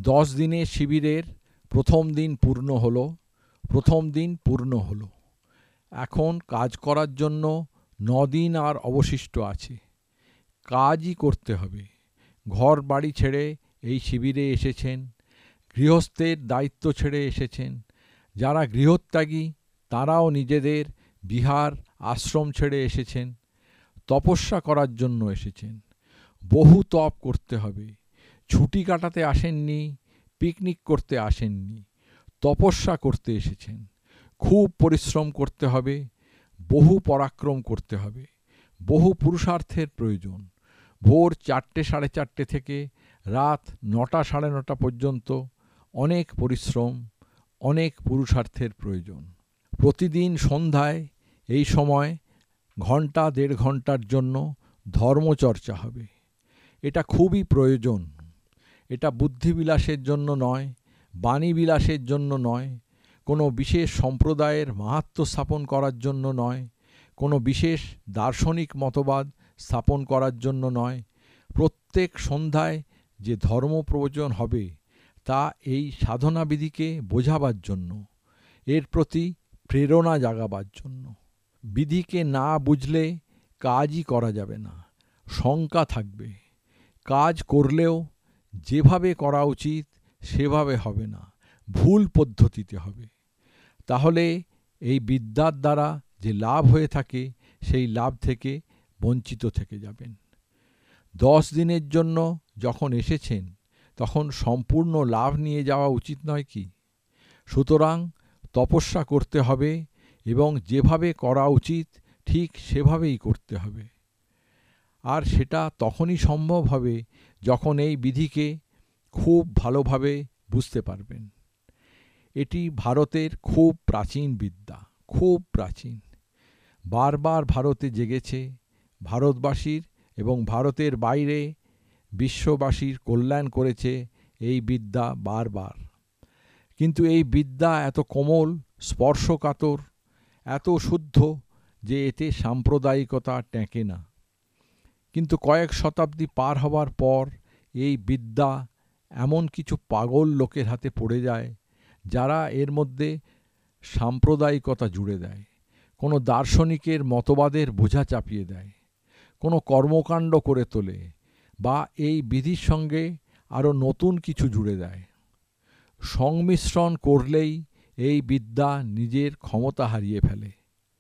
10 দিনের শিবিরের প্রথম দিন পূর্ণ হলো। এখন কাজ করার জন্য 9 দিন আর অবশিষ্ট আছে। কাজই করতে হবে। ঘর বাড়ি ছেড়ে এই শিবিরে এসেছেন, গৃহস্থের দায়িত্ব ছেড়ে এসেছেন। যারা গৃহত্যাগী তারাও নিজেদের বিহার আশ্রম ছেড়ে এসেছেন, তপস্যা করার জন্য এসেছেন। বহু তপ করতে হবে। ছুটি কাটাতে আসেননি, পিকনিক করতে আসেননি, তপস্যা করতে এসেছেন। খুব পরিশ্রম করতে হবে, বহু পরাক্রম করতে হবে, বহু পুরুষার্থের প্রয়োজন। ভোর 4টে সাড়ে 4টে থেকে রাত 9টা সাড়ে 9টা পর্যন্ত অনেক পরিশ্রম, অনেক পুরুষার্থের প্রয়োজন। প্রতিদিন সন্ধ্যায় এই সময় ঘন্টা 1.5 ঘন্টার জন্য ধর্মচর্চা হবে। এটা খুবই প্রয়োজন। এটা বুদ্ধিবিলাসের জন্য নয়, বাণীবিলাসের জন্য নয়, কোনো বিশেষ সম্প্রদায়ের মাহাত্ম্য স্থাপন করার জন্য নয়, কোনো বিশেষ দার্শনিক মতবাদ স্থাপন করার জন্য নয়। প্রত্যেক সন্ধ্যায় যে ধর্ম প্রবচন হবে তা এই সাধনাবিধিকে বোঝাবার জন্য, এর প্রতি প্রেরণা জাগাবার জন্য। বিধিকে না বুঝলে কাজই করা যাবে না, শঙ্কা থাকবে। কাজ করলেও যেভাবে করা উচিত সেভাবে হবে না, ভুল পদ্ধতিতে হবে। তাহলে এই বিদ্যার দ্বারা যে লাভ হয়ে থাকে সেই লাভ থেকে বঞ্চিত থেকে যাবেন। 10 দিনের জন্য যখন এসেছেন তখন সম্পূর্ণ লাভ নিয়ে যাওয়া উচিত নয় কি? সুতরাং তপস্যা করতে হবে এবং যেভাবে করা উচিত ঠিক সেভাবেই করতে হবে। আর সেটা তখনই সম্ভব হবে যখন এই বিধিকে খুব ভালোভাবে বুঝতে পারবেন। এটি ভারতের খুব প্রাচীন বিদ্যা, খুব প্রাচীন। বারবার ভারতে জেগেছে। ভারতবাসীর এবং ভারতের বাইরে বিশ্ববাসীর কল্যাণ করেছে এই বিদ্যা বারবার। কিন্তু এই বিদ্যা এত কোমল, স্পর্শকাতর, এত শুদ্ধ যে এতে সাম্প্রদায়িকতা টেকে না। কিন্তু কয়েক শতাব্দী পার হবার পর এই বিদ্যা এমন কিছু পাগল লোকের হাতে পড়ে যায় যারা এর মধ্যে সাম্প্রদায়িকতা জুড়ে দেয়, কোনো দার্শনিকের মতবাদের বোঝা চাপিয়ে দেয়, কোনো কর্মকাণ্ড করে তোলে বা এই বিধির সঙ্গে আরও নতুন কিছু জুড়ে দেয়। সংমিশ্রণ করলেই এই বিদ্যা নিজের ক্ষমতা হারিয়ে ফেলে।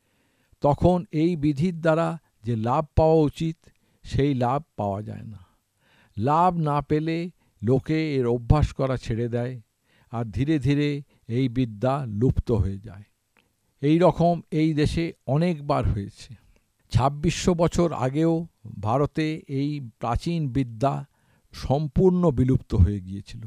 তখন এই বিধির দ্বারা যে লাভ পাওয়া উচিত সেই লাভ পাওয়া যায় না। লাভ না পেলে লোকে এর অভ্যাস করা ছেড়ে দেয় আর ধীরে ধীরে এই বিদ্যা লুপ্ত হয়ে যায়। এই রকম এই দেশে অনেকবার হয়েছে। 2600 বছর আগেও ভারতে এই প্রাচীন বিদ্যা সম্পূর্ণ বিলুপ্ত হয়ে গিয়েছিল।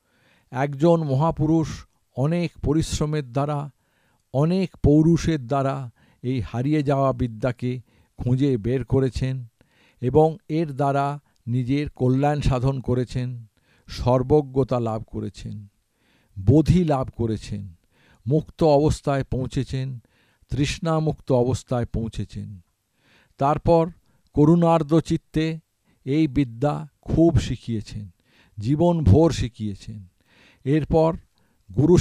একজন মহাপুরুষ অনেক পরিশ্রমের দ্বারা, অনেক পৌরুষের দ্বারা এই হারিয়ে যাওয়া বিদ্যাকে খুঁজে বের করেছেন এবং এর দ্বারা নিজের কল্যাণ সাধন করেছেন, সর্বজ্ঞতা লাভ করেছেন, বোধি লাভ করেছেন, মুক্ত অবস্থায় পৌঁছেছেন, তৃষ্ণামুক্ত অবস্থায় পৌঁছেছেন। তারপর করুণার্দ্র চিত্তে এই বিদ্যা খুব শিখিয়েছেন, জীবনভর শিখিয়েছেন। এরপর গুরু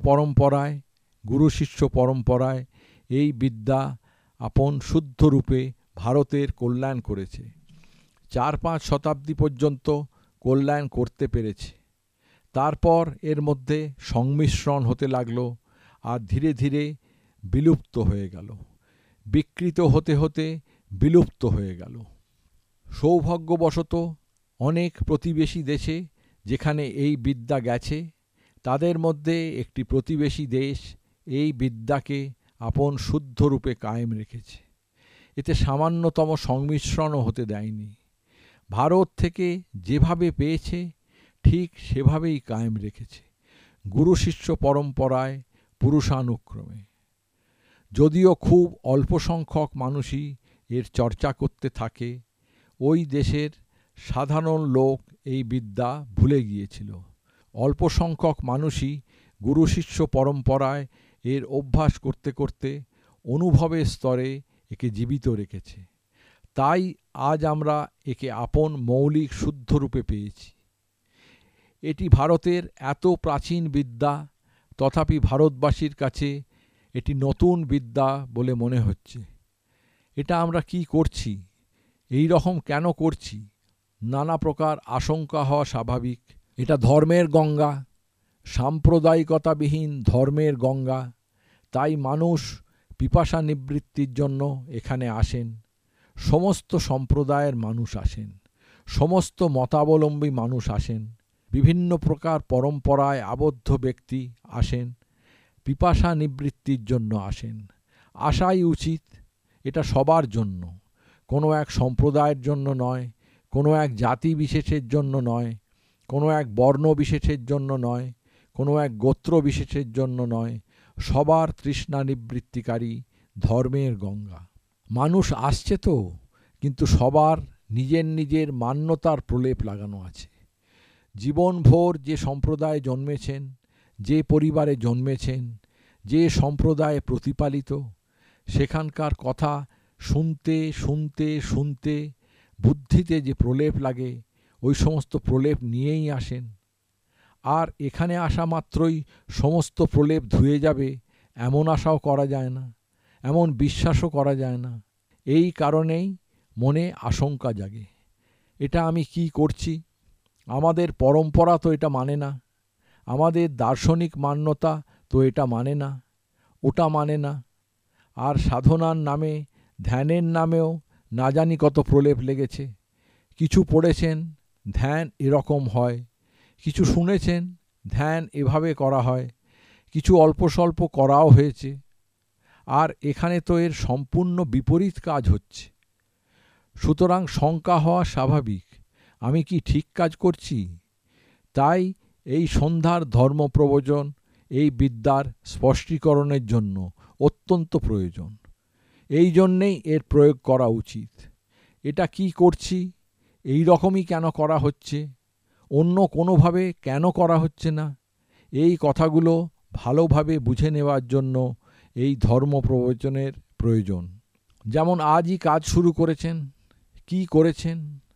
শিষ্য পরম্পরায় এই বিদ্যা আপন শুদ্ধ রূপে ভারতের কল্যাণ করেছে। 4-5 শতাব্দী পর্যন্ত কল্যাণ করতে পেরেছে। তারপর এর মধ্যে সংমিশ্রণ হতে লাগলো আর ধীরে ধীরে বিলুপ্ত হয়ে গেল, বিকৃত হতে হতে বিলুপ্ত হয়ে গেল। সৌভাগ্যবশত অনেক প্রতিবেশী দেশে যেখানে এই বিদ্যা গেছে তাদের মধ্যে একটি প্রতিবেশী দেশ এই বিদ্যাকে আপন শুদ্ধ রূপে কায়েম রেখেছে। এতে সামান্যতম সংমিশ্রণও হতে দেয়নি। ভারত থেকে যেভাবে পেয়েছে ঠিক সেভাবেই কায়েম রেখেছে, গুরু শিষ্য পরম্পরায়, পুরুষানুক্রমে। যদিও খুব অল্প সংখ্যক মানুষই এর চর্চা করতে থাকে, ওই দেশের সাধারণ লোক এই বিদ্যা ভুলে গিয়েছিল। অল্প সংখ্যক মানুষই গুরু শিষ্য পরম্পরায় এর অভ্যাস করতে করতে অনুভবের স্তরে একে জীবিত রেখেছে। তাই আজ আমরা একে আপন মৌলিক শুদ্ধ রূপে পেয়েছি। এটি ভারতের এত প্রাচীন বিদ্যা, তথাপি ভারতবাসীর কাছে এটি নতুন বিদ্যা বলে মনে হচ্ছে। এটা আমরা কি করছি, এই রকম কেন করছি, নানা প্রকার আশঙ্কা হওয়া স্বাভাবিক। এটা ধর্মের গঙ্গা, সাম্প্রদায়িকতাবিহীন ধর্মের গঙ্গা। তাই মানুষ পিপাসা নিবৃত্তির জন্য এখানে আসেন। সমস্ত সম্প্রদায়ের মানুষ আসেন, সমস্ত মতাবলম্বী মানুষ আসেন, বিভিন্ন প্রকার পরম্পরায় আবদ্ধ ব্যক্তি আসেন, পিপাসা নিবৃত্তির জন্য আসেন। আসাই উচিত। এটা সবার জন্য, কোনো এক সম্প্রদায়ের জন্য নয়, কোনো এক জাতি বিশেষের জন্য নয়, কোনো এক বর্ণ বিশেষের জন্য নয়, কোনো এক গোত্র বিশেষের জন্য নয়। সবার তৃষ্ণা নিবৃত্তিকারী ধর্মের গঙ্গা। মানুষ আসছে তো, কিন্তু সবার নিজের নিজের মান্যতার প্রলেপ লাগানো আছে। জীবনভর যে সম্প্রদায়ে জন্মেছেন, যে পরিবারে জন্মেছেন, যে সম্প্রদায়ে প্রতিপালিত, সেখানকার কথা শুনতে শুনতে শুনতে বুদ্ধিতে যে প্রলেপ লাগে, ওই সমস্ত প্রলেপ নিয়েই আসেন। আর এখানে আসা মাত্রই সমস্ত প্রলেপ ধুয়ে যাবে এমন আশাও করা যায় না, এমন বিশ্বাসও করা যায় না। এই কারণেই মনে আশঙ্কা জাগে। এটা আমি কি করছি? আমাদের পরম্পরা তো এটা মানে না, আমাদের দার্শনিক মান্যতা তো এটা মানে না, ওটা মানে না। আর সাধনার নামে, ধ্যানের নামেও না জানি কত প্রলেপ লেগেছে। কিছু পড়েছেন, ধ্যান এরকম হয়, কিছু শুনেছেন, ধ্যান এভাবে করা হয়, কিছু অল্প স্বল্প করাও হয়েছে। আর এখানে তো এর সম্পূর্ণ বিপরীত কাজ হচ্ছে। সুতরাং শঙ্কা হওয়া স্বাভাবিক, আমি কি ঠিক কাজ করছি? তাই এই সন্ধ্যার ধর্মপ্রবচন এই বিদ্যার স্পষ্টীকরণের জন্য অত্যন্ত প্রয়োজন। এই জন্যেই এর প্রয়োগ করা উচিত। এটা কি করছি, এই রকমই কেন করা হচ্ছে, অন্য কোনোভাবে কেন করা হচ্ছে না, এই কথাগুলো ভালোভাবে বুঝে নেওয়ার জন্য এই ধর্মপ্রবচনের প্রয়োজন। যেমন আজই কাজ শুরু করেছেন, কি করেছেন?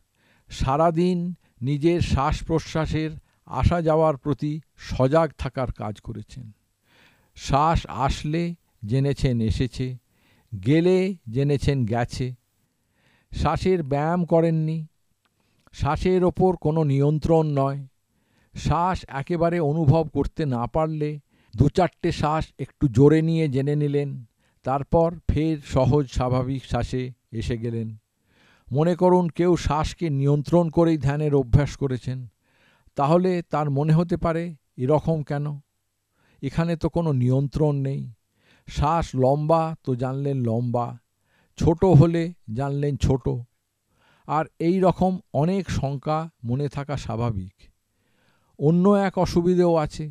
সারাদিন নিজের শ্বাস প্রশ্বাসের আসা যাওয়ার প্রতি সজাগ থাকার কাজ করেছেন। শ্বাস আসলে জেনেছেন এসেছে, গেলে জেনেছেন গেছে। শ্বাসের ব্যায়াম করেননি, শ্বাসের ওপর কোনো নিয়ন্ত্রণ নয়। শ্বাস একেবারে অনুভব করতে না পারলে 2-4টে শ্বাস একটু জোরে নিয়ে জেনে নিলেন, তারপর ফের সহজ স্বাভাবিক শ্বাসে এসে গেলেন। মনে করুন কেউ শ্বাসকে নিয়ন্ত্রণ করেই ধ্যানের অভ্যাস করেছেন, তাহলে তার মনে হতে পারে এরকম কেন? এখানে তো কোনো নিয়ন্ত্রণ নেই। শ্বাস লম্বা তো জানলেন লম্বা, ছোট হলে জানলেন ছোট। আর এই রকম অনেক শঙ্কা মনে থাকা স্বাভাবিক। অন্য এক অসুবিধেও আছে।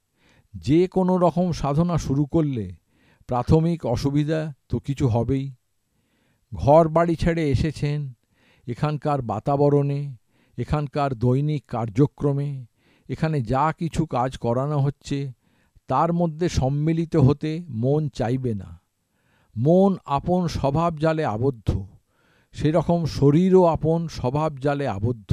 যে কোনো রকম সাধনা শুরু করলে প্রাথমিক অসুবিধা তো কিছু হবেই। ঘর বাড়ি ছেড়ে এসেছেন, এখানকার বাতাবরণে, এখানকার দৈনিক কার্যক্রমে, এখানে যা কিছু কাজ করানো হচ্ছে তার মধ্যে সম্মিলিত হতে মন চাইবে না। মন আপন স্বভাব জালে আবদ্ধ, সেরকম শরীরও আপন স্বভাব জালে আবদ্ধ।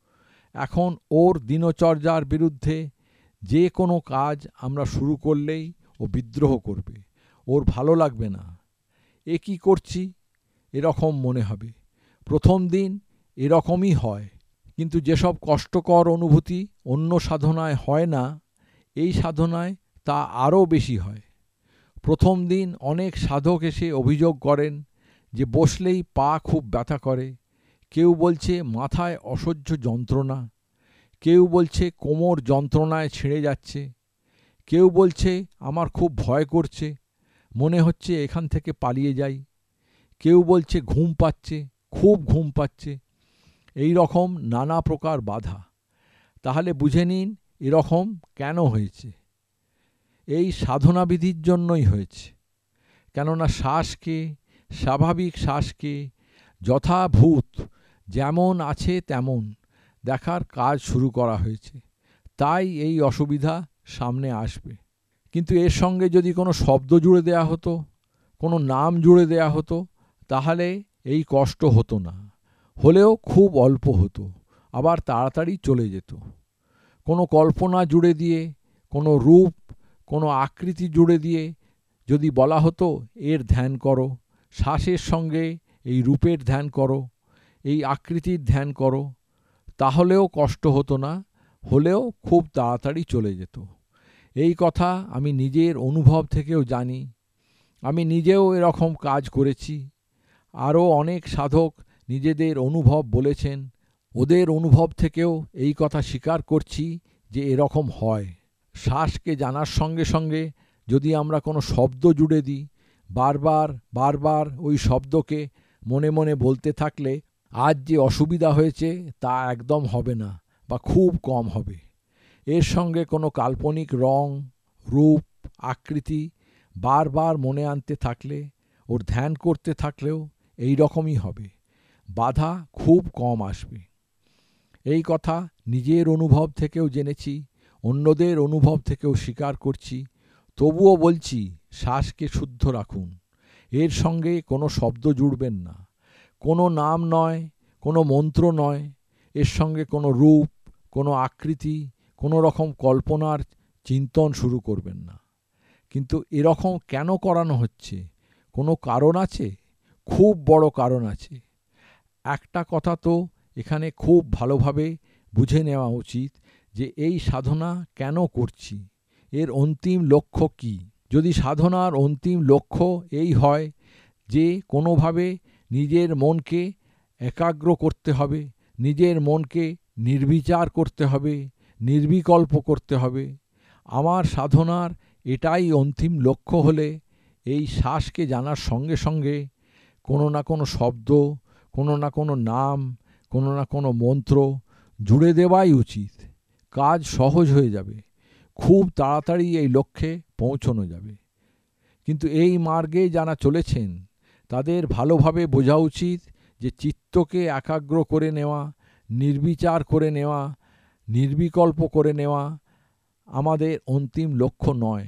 এখন ওর দিনচর্যার বিরুদ্ধে যে কোনো কাজ আমরা শুরু করলেই ও বিদ্রোহ করবে, ওর ভালো লাগবে না। এ কি করছি এরকম মনে হবে। প্রথম দিন এরকমই হয়, কিন্তু যেসব কষ্টকর অনুভূতি অন্য সাধনায় হয় না, এই সাধনায় তা আরও বেশি হয়। প্রথম দিন অনেক সাধক এসে অভিযোগ করেন যে বসলেই পা খুব ব্যথা করে, কেউ বলছে মাথায় অসহ্য যন্ত্রণা, কেউ বলছে কোমর যন্ত্রণায় ছিঁড়ে যাচ্ছে, কেউ বলছে আমার খুব ভয় করছে, মনে হচ্ছে এখান থেকে পালিয়ে যাই, কেউ বলছে ঘুম পাচ্ছে, খুব ঘুম পাচ্ছে। এই রকম নানা প্রকার বাধা। তাহলে বুঝে নিন এরকম কেন হয়েছে। এই সাধনাবিধির জন্যই হয়েছে। কেননা শ্বাসকে, স্বাভাবিক শ্বাসকে যথাভূত যেমন আছে তেমন দেখার কাজ শুরু করা হয়েছে। তাই এই অসুবিধা সামনে আসবে। কিন্তু এর সঙ্গে যদি কোনো শব্দ জুড়ে দেয়া হতো, কোনো নাম জুড়ে দেয়া হতো, তাহলে এই কষ্ট হতো না, হলেও খুব অল্প হতো, আবার তাড়াতাড়ি চলে যেত। কোনো কল্পনা জুড়ে দিয়ে, কোনো রূপ, কোনো আকৃতি জুড়ে দিয়ে যদি বলা হতো এর ধ্যান করো, শ্বাসের সঙ্গে এই রূপের ধ্যান করো, এই আকৃতির ধ্যান করো, তাহলেও কষ্ট হতো না, হলেও খুব তাড়াতাড়ি চলে যেত। এই কথা আমি নিজের অনুভব থেকেও জানি। আমি নিজেও এরকম কাজ করেছি। আরও অনেক সাধক নিজেদের অনুভব বলেছেন, ওদের অনুভব থেকেও এই কথা স্বীকার করছি যে এরকম হয়। শ্বাসকে জানার সঙ্গে সঙ্গে যদি আমরা কোনো শব্দ জুড়ে দিই, বারবার বারবার ওই শব্দকে মনে মনে বলতে থাকলে আজ যে অসুবিধা হয়েছে তা একদম হবে না বা খুব কম হবে। এর সঙ্গে কোনো কাল্পনিক রং, রূপ, আকৃতি বারবার মনে আনতে থাকলে, ওর ধ্যান করতে থাকলেও এই রকমই হবে, বাধা খুব কম আসবে। এই কথা নিজের অনুভব থেকেও জেনেছি, অন্যদের অনুভব থেকেও স্বীকার করছি। তবুও বলছি শ্বাসকে শুদ্ধ রাখুন, এর সঙ্গে কোনো শব্দ জুড়বেন না, কোনো নাম নয়, কোনো মন্ত্র নয়, এর সঙ্গে কোনো রূপ, কোনো আকৃতি, কোনো রকম কল্পনার চিন্তন শুরু করবেন না। কিন্তু এরকম কেন করানো হচ্ছে? কোনো কারণ আছে? খুব বড় কারণ আছে। একটা কথা তো এখানে খুব ভালোভাবে বুঝে নেওয়া উচিত যে এই সাধনা কেন করছি, এর অন্তিম লক্ষ্য কী। যদি সাধনার অন্তিম লক্ষ্য এই হয় যে কোনোভাবে নিজের মনকে একাগ্র করতে হবে, নিজের মনকে নির্বিচার করতে হবে, নির্বিকল্প করতে হবে, আমার সাধনার এটাই অন্তিম লক্ষ্য হলে এই শ্বাসকে জানার সঙ্গে সঙ্গে কোনো না কোনো শব্দ, কোনো না কোনো নাম, কোনো না কোনো মন্ত্র জুড়ে দেওয়াই উচিত। কাজ সহজ হয়ে যাবে, খুব তাড়াতাড়ি এই লক্ষ্যে পৌঁছানো যাবে। কিন্তু এই মার্গে যারা চলেছেন তাদের ভালোভাবে বোঝা উচিত যে চিত্তকে একাগ্র করে নেওয়া, নির্বিচার করে নেওয়া, নির্বিকল্প করে নেওয়া আমাদের অন্তিম লক্ষ্য নয়।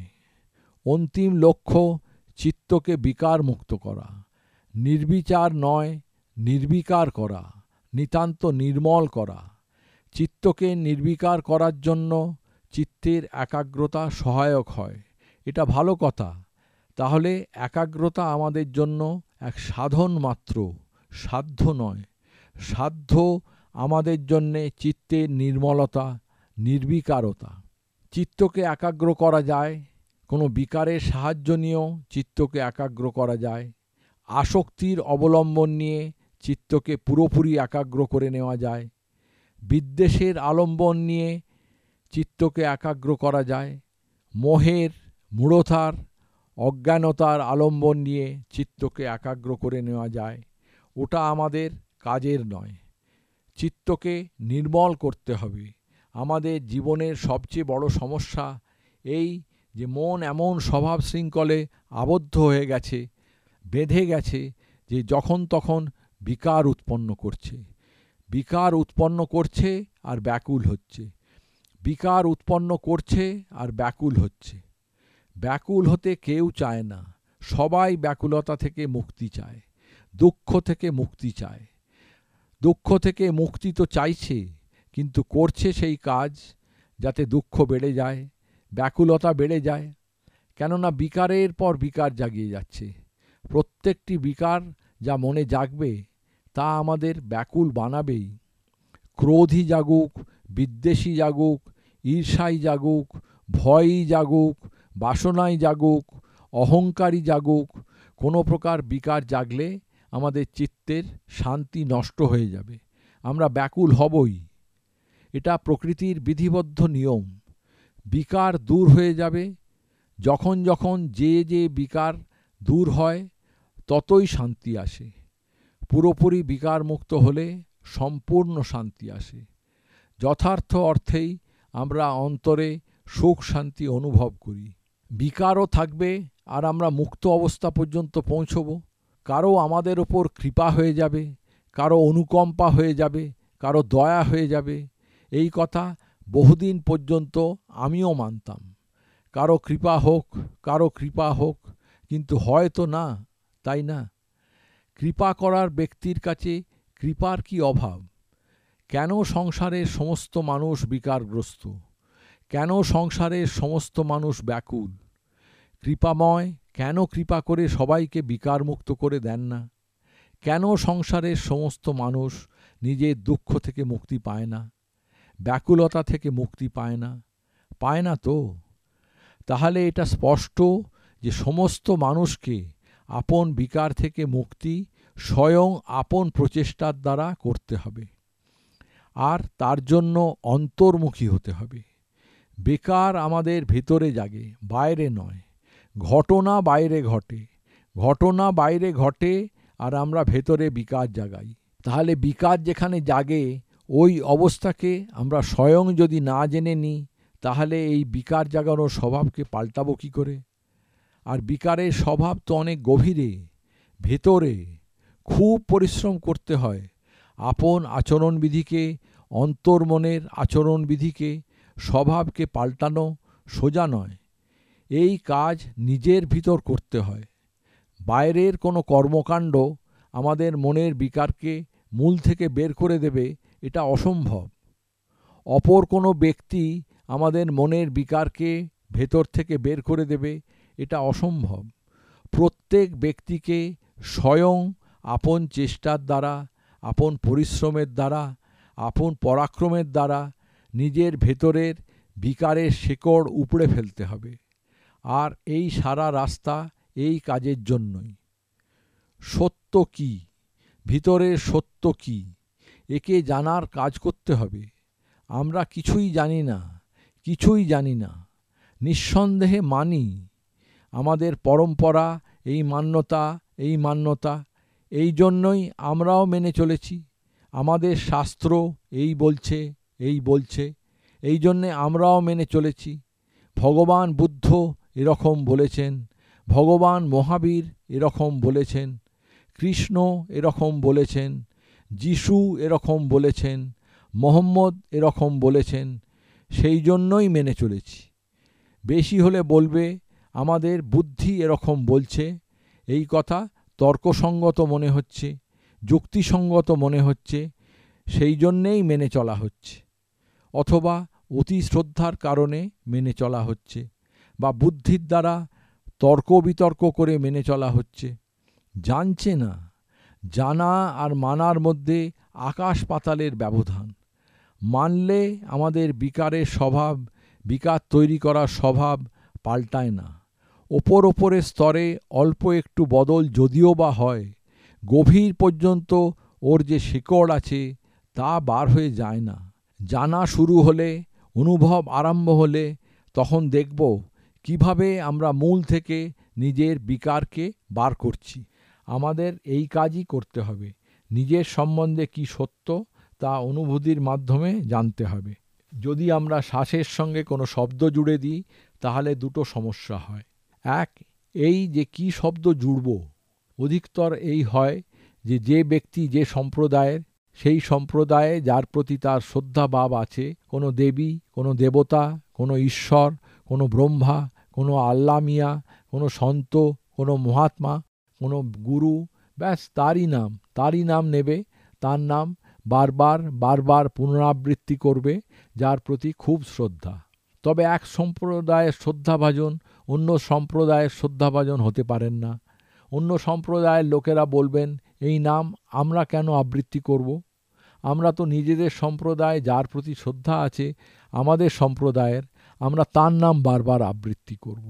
অন্তিম লক্ষ্য চিত্তকে বিকার মুক্ত করা, নির্বিচার নয়, নির্বিকার করা, নিতান্ত নির্মল করা। চিত্তকে নির্বিকার করার জন্য চিত্তের একাগ্রতা সহায়ক হয়, এটা ভালো কথা। তাহলে একাগ্রতা আমাদের জন্য এক সাধন মাত্র, সাধ্য নয়। সাধ্য আমাদের জন্যে চিত্তের নির্মলতা, নির্বিকারতা। চিত্তকে একাগ্র করা যায়, কোনো বিকারের সাহায্য নিয়েও চিত্তকে একাগ্র করা যায়। আসক্তির অবলম্বন নিয়ে চিত্তকে পুরোপুরি একাগ্র করে নেওয়া যায়। বিদ্বেষের আলম্বন নিয়ে চিত্তকে একাগ্র করা যায়। মোহের, মূঢ়তার, অজ্ঞানতার আলম্বন নিয়ে চিত্তকে একাগ্র করে নেওয়া যায়। ওটা আমাদের কাজের নয়। চিত্তকে নির্মল করতে হবে। আমাদের জীবনের সবচেয়ে বড় সমস্যা এই যে মন এমন স্বভাব শৃঙ্খলে আবদ্ধ হয়ে গেছে, বেঁধে গেছে যে যখন তখন বিকার উৎপন্ন করছে। বিকার উৎপন্ন করছে আর ব্যাকুল হচ্ছে, বিকার উৎপন্ন করছে আর ব্যাকুল হচ্ছে। ব্যাকুল হতে কেউ চায় না, সবাই ব্যাকুলতা থেকে মুক্তি চায়, দুঃখ থেকে মুক্তি চায়। দুঃখ থেকে মুক্তি তো চাইছে, কিন্তু করছে সেই কাজ যাতে দুঃখ বেড়ে যায়, ব্যাকুলতা বেড়ে যায়। কেননা বিকারের পর বিকার জাগিয়ে যাচ্ছে। প্রত্যেকটি বিকার যা মনে জাগবে তা আমাদের ব্যাকুল বানাবেই। ক্রোধই জাগুক, বিদ্বেষী জাগুক, ঈর্ষাই জাগুক, ভয়ই জাগুক, বাসনাই জাগুক, অহংকারই জাগুক, কোনো প্রকার বিকার জাগলে আমাদের চিত্তের শান্তি নষ্ট হয়ে যাবে, আমরা ব্যাকুল হবই। এটা প্রকৃতির বিধিবদ্ধ নিয়ম। বিকার দূর হয়ে যাবে যখন যখন যে যে বিকার দূর হয় ততই শান্তি আসে। পুরোপুরি বিকার মুক্ত হলে সম্পূর্ণ শান্তি আসে। যথার্থ অর্থেই আমরা অন্তরে সুখ শান্তি অনুভব করি। বিকারও থাকবে আর আমরা মুক্ত অবস্থা পর্যন্ত পৌঁছব। কারো আমাদের ওপর কৃপা হয়ে যাবে, কারো অনুকম্পা হয়ে যাবে, কারো দয়া হয়ে যাবে। এই কথা বহুদিন পর্যন্ত আমিও মানতাম, কারো কৃপা হোক, কারো কৃপা হোক, কিন্তু হয়তো না, তাই না? কৃপা করার ব্যক্তির কাছে কৃপার কি অভাব? কেন সংসারের সমস্ত মানুষ বিকারগ্রস্ত? কেন সংসারের সমস্ত মানুষ ব্যাকুল? কৃপাময় কেন কৃপা করে সবাইকে বিকারমুক্ত করে দেন না? কেন সংসারের সমস্ত মানুষ নিজের দুঃখ থেকে মুক্তি পায় না, ব্যাকুলতা থেকে মুক্তি পায় না? পায় না তো? তাহলে এটা স্পষ্ট যে সমস্ত মানুষকে আপন বিকার থেকে মুক্তি স্বয়ং আপন প্রচেষ্টার দ্বারা করতে হবে, আর তার জন্য অন্তর্মুখী হতে হবে। বেকার আমাদের ভেতরে জাগে, বাইরে নয়। ঘটনা বাইরে ঘটে, ঘটনা বাইরে ঘটে, আর আমরা ভেতরে বিকার জাগাই। তাহলে বিকার যেখানে জাগে ওই অবস্থাকে আমরা স্বয়ং যদি না জেনে নিই, তাহলে এই বিকার জাগানোর স্বভাবকে পাল্টাবো কী করে? আর বিকারের স্বভাব তো অনেক গভীরে, ভেতরে। খুব পরিশ্রম করতে হয় আপন আচরণবিধিকে, অন্তর্মনের আচরণবিধিকে, স্বভাবকে পাল্টানো সোজা নয়। এই কাজ নিজের ভিতর করতে হয়। বাইরের কোনো কর্মকাণ্ড আমাদের মনের বিকারকে মূল থেকে বের করে দেবে, এটা অসম্ভব। অপর কোনো ব্যক্তি আমাদের মনের বিকারকে ভেতর থেকে বের করে দেবে, এটা অসম্ভব। প্রত্যেক ব্যক্তিকে স্বয়ং আপন চেষ্টার দ্বারা, আপন পরিশ্রমের দ্বারা, আপন পরাক্রমের দ্বারা নিজের ভেতরের বিকারের শেকড় উপড়ে ফেলতে হবে। আর এই সারা রাস্তা এই কাজের জন্যই। সত্য কি? ভিতরের সত্য কি? একে জানার কাজ করতে হবে। আমরা কিছুই জানি না, কিছুই জানি না। নিঃসন্দেহে মানি আমাদের পরম্পরা, এই মান্যতা, এই মান্যতা, এই জন্যই আমরাও মেনে চলেছি। আমাদের শাস্ত্র এই বলছে, এই বলছে, এই জন্যে আমরাও মেনে চলেছি। ভগবান বুদ্ধ এরকম বলেছেন, ভগবান মহাবীর এরকম বলেছেন, কৃষ্ণ এরকম বলেছেন, যিশু এরকম বলেছেন, মোহাম্মদ এরকম বলেছেন, সেই জন্যই মেনে চলেছি। বেশি হলে বলবে আমাদের বুদ্ধি এরকম বলছে, এই কথা তর্কসঙ্গত মনে হচ্ছে, যুক্তিসঙ্গত মনে হচ্ছে, সেই জন্যেই মেনে চলা হচ্ছে। অথবা অতি শ্রদ্ধার কারণে মেনে চলা হচ্ছে, বা বুদ্ধির দ্বারা তর্ক বিতর্ক করে মেনে চলা হচ্ছে। জানছে না। জানা আর মানার মধ্যে আকাশ পাতালের ব্যবধান। মানলে আমাদের বিকারের স্বভাব, বিকার তৈরি করার স্বভাব পাল্টায় না। ওপরের স্তরে অল্প একটু বদল যদিও বা হয়, গভীর পর্যন্ত ওর যে শিকড় আছে তা বার হয়ে যায় না। জানা শুরু হলে, অনুভব আরম্ভ হলে, তখন দেখব কিভাবে আমরা মূল থেকে নিজের বিকারকে বার করছি। আমাদের এই কাজই করতে হবে। নিজের সম্বন্ধে কি সত্য তা অনুভূতির মাধ্যমে জানতে হবে। যদি আমরা শ্বাসের সঙ্গে কোনো শব্দ জুড়ে দিই, তাহলে দুটো সমস্যা হয়। এক, এই যে কি শব্দ জুড়ব। অধিকতর এই হয় যে ব্যক্তি যে সম্প্রদায়ের, সেই সম্প্রদায়ে যার প্রতি তার শ্রদ্ধাভাব আছে, কোনো দেবী, কোনো দেবতা, কোনো ঈশ্বর, কোনো ব্রহ্মা, কোনো আল্লাহ মিয়া, কোনো সন্ত, কোনো মহাত্মা, কোনো গুরু, ব্যাস তারই নাম নেবে, তার নাম বারবার বারবার পুনরাবৃত্তি করবে, যার প্রতি খুব শ্রদ্ধা। তবে এক সম্প্রদায়ের শ্রদ্ধাভাজন অন্য সম্প্রদায়ের শ্রদ্ধাভাজন হতে পারেন না। অন্য সম্প্রদায়ের লোকেরা বলবেন, এই নাম আমরা কেন আবৃত্তি করব? আমরা তো নিজেদের সম্প্রদায় যার প্রতি শ্রদ্ধা আছে আমাদের সম্প্রদায়ের, আমরা তার নাম বারবার আবৃত্তি করব।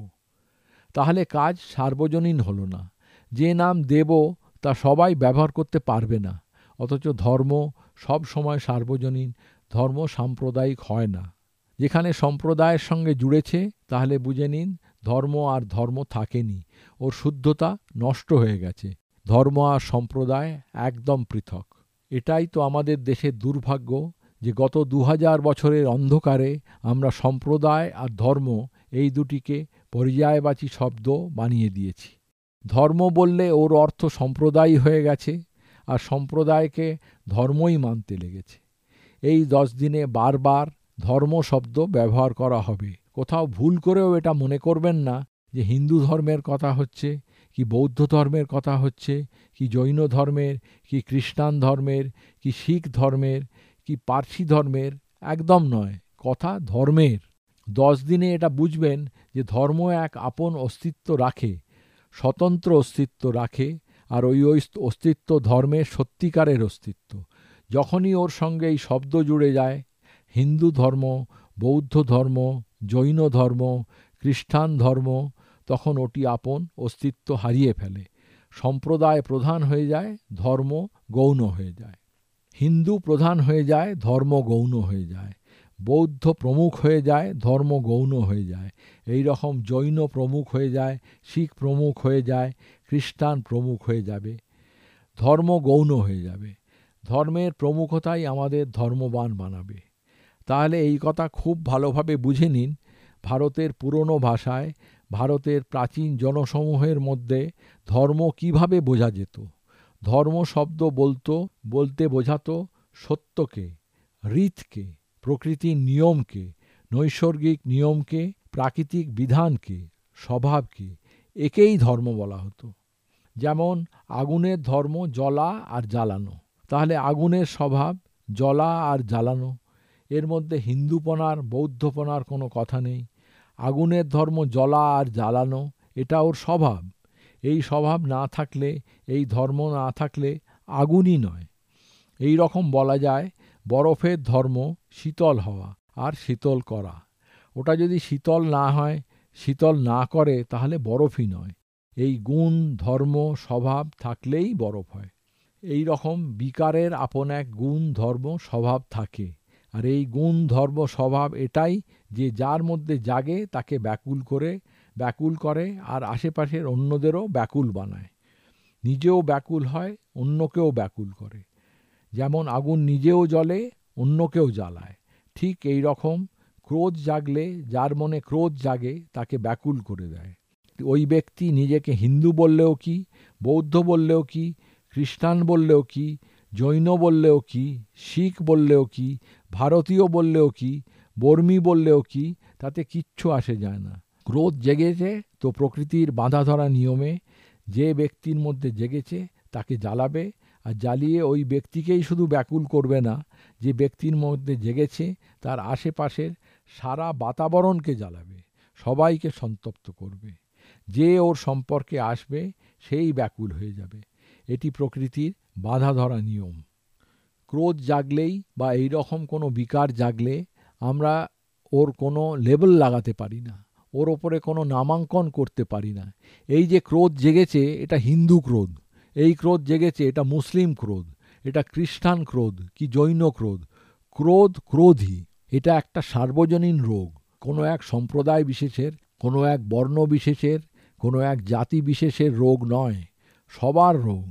তাহলে কাজ সার্বজনীন হলো না। যে নাম দেব তা সবাই ব্যবহার করতে পারবে না। অথচ ধর্ম সব সময় সার্বজনীন, ধর্ম সাম্প্রদায়িক হয় না। যেখানে সম্প্রদায়ের সঙ্গে জুড়েছে, তাহলে বুঝে নিন ধর্ম আর ধর্ম থাকেনি, ওর শুদ্ধতা নষ্ট হয়ে গেছে। ধর্ম আর সম্প্রদায় একদম পৃথক। এটাই তো আমাদের দেশের দুর্ভাগ্য যে গত 2000 বছরের অন্ধকারে আমরা সম্প্রদায় আর ধর্ম এই দুটিকে পর্যায়বাচী শব্দ বানিয়ে দিয়েছি। ধর্ম বললে ওর অর্থ সম্প্রদায় হয়ে গেছে, আর সম্প্রদায়কে ধর্মই মানতে লেগেছে। এই 10 দিনে বারবার ধর্ম শব্দ ব্যবহার করা হবে। কোথাও ভুল করেও এটা মনে করবেন না যে হিন্দু ধর্মের কথা হচ্ছে, কি বৌদ্ধ ধর্মের কথা হচ্ছে, কি জৈন ধর্মের, কি খ্রিস্টান ধর্মের, কি শিখ ধর্মের, কি পার্সি ধর্মের। একদম নয়, কথা ধর্মের। 10 দিনে এটা বুঝবেন যে ধর্ম এক আপন অস্তিত্ব রাখে, স্বতন্ত্র অস্তিত্ব রাখে, আর ওই অস্তিত্ব ধর্মের সত্যিকারের অস্তিত্ব। যখনই ওর সঙ্গে এই শব্দ জুড়ে যায়, হিন্দু ধর্ম, বৌদ্ধ ধর্ম, জৈন ধর্ম, খ্রিস্টান ধর্ম, তখন ওটি আপন অস্তিত্ব হারিয়ে ফেলে। সম্প্রদায় প্রধান হয়ে যায়, ধর্ম গৌণ হয়ে যায়। হিন্দু প্রধান হয়ে যায়, ধর্ম গৌণ হয়ে যায়। বৌদ্ধ প্রমুখ হয়ে যায়, ধর্ম গৌণ হয়ে যায়। এই রকম জৈন প্রমুখ হয়ে যায়, শিখ প্রমুখ হয়ে যায়, খ্রিস্টান প্রমুখ হয়ে যাবে, ধর্ম গৌণ হয়ে যাবে। ধর্মের প্রমুখতাই আমাদের ধর্মবান বানাবে। তাহলে এই কথা খুব ভালোভাবে বুঝে নিন। ভারতের পুরনো ভাষায়, ভারতের প্রাচীন জনসমূহের মধ্যে ধর্ম কিভাবে বোঝা যেত। ধর্ম শব্দ বলতে বোঝাতো সত্যকে, রীতকে, প্রকৃতির নিয়মকে, নৈসর্গিক নিয়মকে, প্রাকৃতিক বিধানকে, স্বভাবকে। একেই ধর্ম বলা হতো। যেমন আগুনের ধর্ম জ্বলা আর জ্বালানো, তাহলে আগুনের স্বভাব জ্বলা আর জ্বালানো। এর মধ্যে হিন্দুপনার বৌদ্ধপনার কোনো কথা নেই। আগুনের ধর্ম জ্বলা আর জ্বালানো, এটা ওর স্বভাব। এই স্বভাব না থাকলে, এই ধর্ম না থাকলে আগুনই নয়। এই রকম বলা যায় বরফের ধর্ম শীতল হওয়া আর শীতল করা। ওটা যদি শীতল না হয়, শীতল না করে, তাহলে বরফই নয়। এই গুণ, ধর্ম, স্বভাব থাকলেই বরফ হয়। এই রকম বিকারের আপন এক গুণ, ধর্ম, স্বভাব থাকে। আর এই গুণ, ধর্ম, স্বভাব এটাই যে যার মধ্যে জাগে তাকে ব্যাকুল করে আর আশেপাশের অন্যদেরও ব্যাকুল বানায়। নিজেও ব্যাকুল হয়, অন্যকেও ব্যাকুল করে। যেমন আগুন নিজেও জ্বলে, অন্যকেও জ্বালায়। ঠিক এই রকম ক্রোধ জাগলে, যার মনে ক্রোধ জাগে, তাকে ব্যাকুল করে দেয়। ওই ব্যক্তি নিজেকে হিন্দু বললেও কি, বৌদ্ধ বললেও কি, খ্রিস্টান বললেও কি, জৈন বললেও কি, শিখ বললেও কি, ভারতীয় বললেও কি, বর্মী বললেও কি, তাতে কিচ্ছু আসে যায় না। ক্রোধ জেগেছে তো প্রকৃতির বাঁধা ধরা নিয়মে যে ব্যক্তির মধ্যে জেগেছে তাকে জ্বালাবে। আর জ্বালিয়ে ওই ব্যক্তিকেই শুধু ব্যাকুল করবে না, যে ব্যক্তির মধ্যে জেগেছে তার আশেপাশের সারা বাতাবরণকে জ্বালাবে, সবাইকে সন্তপ্ত করবে। যে ওর সম্পর্কে আসবে সেই ব্যাকুল হয়ে যাবে। এটি প্রকৃতির বাঁধা ধরা নিয়ম। ক্রোধ জাগলেই বা এই রকম কোনো বিকার জাগলে আমরা ওর কোনো লেবেল লাগাতে পারি না, ওর ওপরে কোনো নামাঙ্কন করতে পারি না। এই যে ক্রোধ জেগেছে, এটা হিন্দু ক্রোধ। এই ক্রোধ জেগেছে, এটা মুসলিম ক্রোধ, এটা খ্রিস্টান ক্রোধ কি জৈন ক্রোধ। ক্রোধ ক্রোধই, এটা একটা সার্বজনীন রোগ। কোনো এক সম্প্রদায় বিশেষের, কোনো এক বর্ণ বিশেষের, কোনো এক জাতি বিশেষের রোগ নয়, সবার রোগ।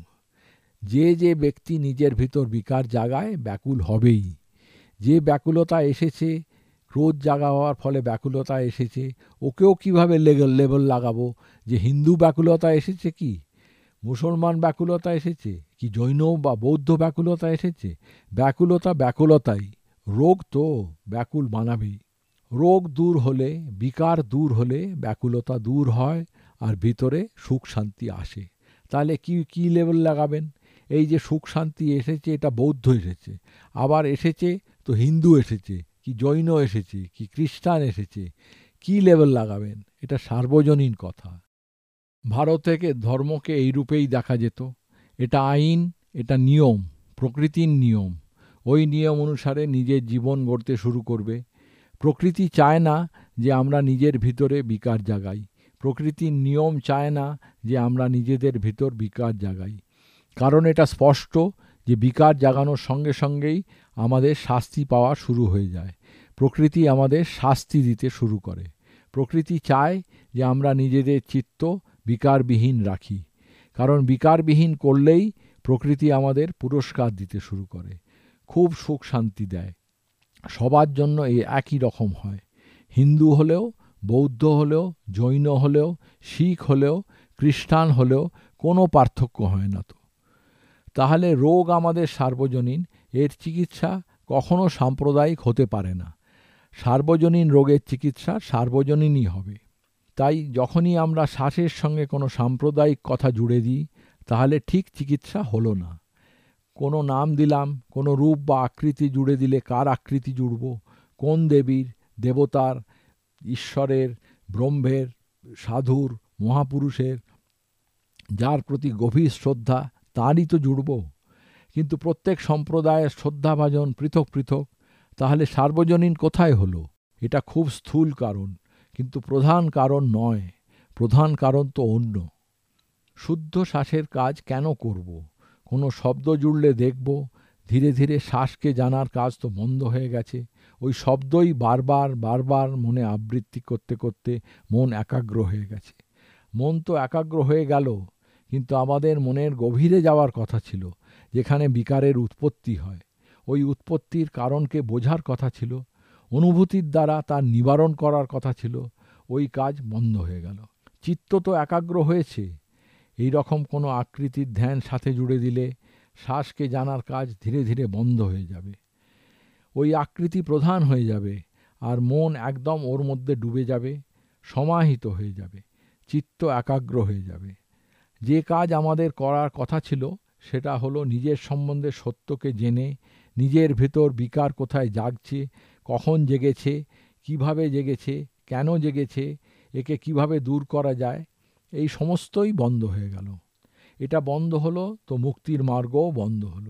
যে ব্যক্তি নিজের ভিতর বিকার জাগায়, ব্যাকুল হবেই। যে ব্যাকুলতা এসেছে, ক্রোধ জাগা হওয়ার ফলে ব্যাকুলতা এসেছে, ওকেও কিভাবে লেবেল লাগাবো যে হিন্দু ব্যাকুলতা এসেছে, কি মুসলমান ব্যাকুলতা এসেছে, কি জৈন বা বৌদ্ধ ব্যাকুলতা এসেছে। ব্যাকুলতাই, রোগ তো ব্যাকুল বানাবেই। রোগ দূর হলে, বিকার দূর হলে ব্যাকুলতা দূর হয় আর ভিতরে সুখ শান্তি আসে। তাহলে কি লেবেল লাগাবেন? এই যে সুখ শান্তি এসেছে, এটা বৌদ্ধ এসেছে, আবার এসেছে তো হিন্দু এসেছে, কি জৈন এসেছে, কি খ্রিস্টান এসেছে, কি লেবেল লাগাবেন? এটা সার্বজনীন কথা। ভারত থেকে ধর্মকে এই রূপেই দেখা যেত। এটা আইন, এটা নিয়ম, প্রকৃতির নিয়ম। ওই নিয়ম অনুসারে নিজের জীবন গড়তে শুরু করবে। প্রকৃতি চায় না যে আমরা নিজের ভিতরে বিকার জাগাই। প্রকৃতির নিয়ম চায় না যে আমরা নিজেদের ভিতর বিকার জাগাই। কারণ এটা স্পষ্ট যে বিকার জাগানোর সঙ্গে সঙ্গেই আমাদের শাস্তি পাওয়া শুরু হয়ে যায়। প্রকৃতি আমাদের শাস্তি দিতে শুরু করে। প্রকৃতি চায় যে আমরা নিজেদের চিত্ত বিকারবিহীন রাখি। কারণ বিকারবিহীন করলেই প্রকৃতি আমাদের পুরস্কার দিতে শুরু করে, খুব সুখ শান্তি দেয়। সবার জন্য এই একই রকম হয়। হিন্দু হলেও, বৌদ্ধ হলেও, জৈন হলেও, শিখ হলেও, খ্রিস্টান হলেও কোনো পার্থক্য হয় না তো। তাহলে রোগ আমাদের সার্বজনীন, এর চিকিৎসা কখনো সাম্প্রদায়িক হতে পারে না। সার্বজনীন রোগের চিকিৎসা সার্বজনীনই হবে। তাই যখনই আমরা শ্বাসের সঙ্গে কোনো সাম্প্রদায়িক কথা জুড়ে দিই, তাহলে ঠিক চিকিৎসা হলো না। কোনো নাম দিলাম, কোনো রূপ বা আকৃতি জুড়ে দিলে কার আকৃতি জুড়ব, কোন দেবীর, দেবতার, ঈশ্বরের, ব্রহ্মের, সাধুর, মহাপুরুষের, যার প্রতি গভীর শ্রদ্ধা, তারই তো জুড়ব। কিন্তু প্রত্যেক সম্প্রদায়ের শ্রদ্ধাভাজন পৃথক পৃথক, তাহলে সার্বজনীন কোথায় হলো? এটা খুব স্থূল কারণ, কিন্তু প্রধান কারণ নয়। প্রধান কারণ তো অন্য। শুদ্ধ শ্বাসের কাজ কেন করব? কোনো শব্দ জুড়লে দেখব ধীরে ধীরে শ্বাসকে জানার কাজ তো বন্ধ হয়ে গেছে। ওই শব্দই বারবার বারবার মনে আবৃত্তি করতে করতে মন একাগ্র হয়ে গেছে। মন তো একাগ্র হয়ে গেল, কিন্তু আমাদের মনের গভীরে যাওয়ার কথা ছিল, যেখানে বিকারের উৎপত্তি হয়। ওই উৎপত্তির কারণকে বোঝার কথা ছিল, অনুভূতির দ্বারা তার নিবারণ করার কথা ছিল। ওই কাজ বন্ধ হয়ে গেল। চিত্ত তো একাগ্র হয়েছে। এই রকম কোনো আকৃতির ধ্যান সাথে জুড়ে দিলে শ্বাসকে জানার কাজ ধীরে ধীরে বন্ধ হয়ে যাবে। ওই আকৃতি প্রধান হয়ে যাবে, আর মন একদম ওর মধ্যে ডুবে যাবে, সমাহিত হয়ে যাবে, চিত্ত একাগ্র হয়ে যাবে। যে কাজ আমাদের করার কথা ছিল সেটা হলো নিজের সম্বন্ধে সত্যকে জেনে, নিজের ভেতর বিকার কোথায় জাগছে, কখন জেগেছে, কিভাবে জেগেছে, কেন জেগেছে, একে কিভাবে দূর করা যায়, এই সমস্তই বন্ধ হয়ে গেল। এটা বন্ধ হলো তো মুক্তির মার্গও বন্ধ হলো।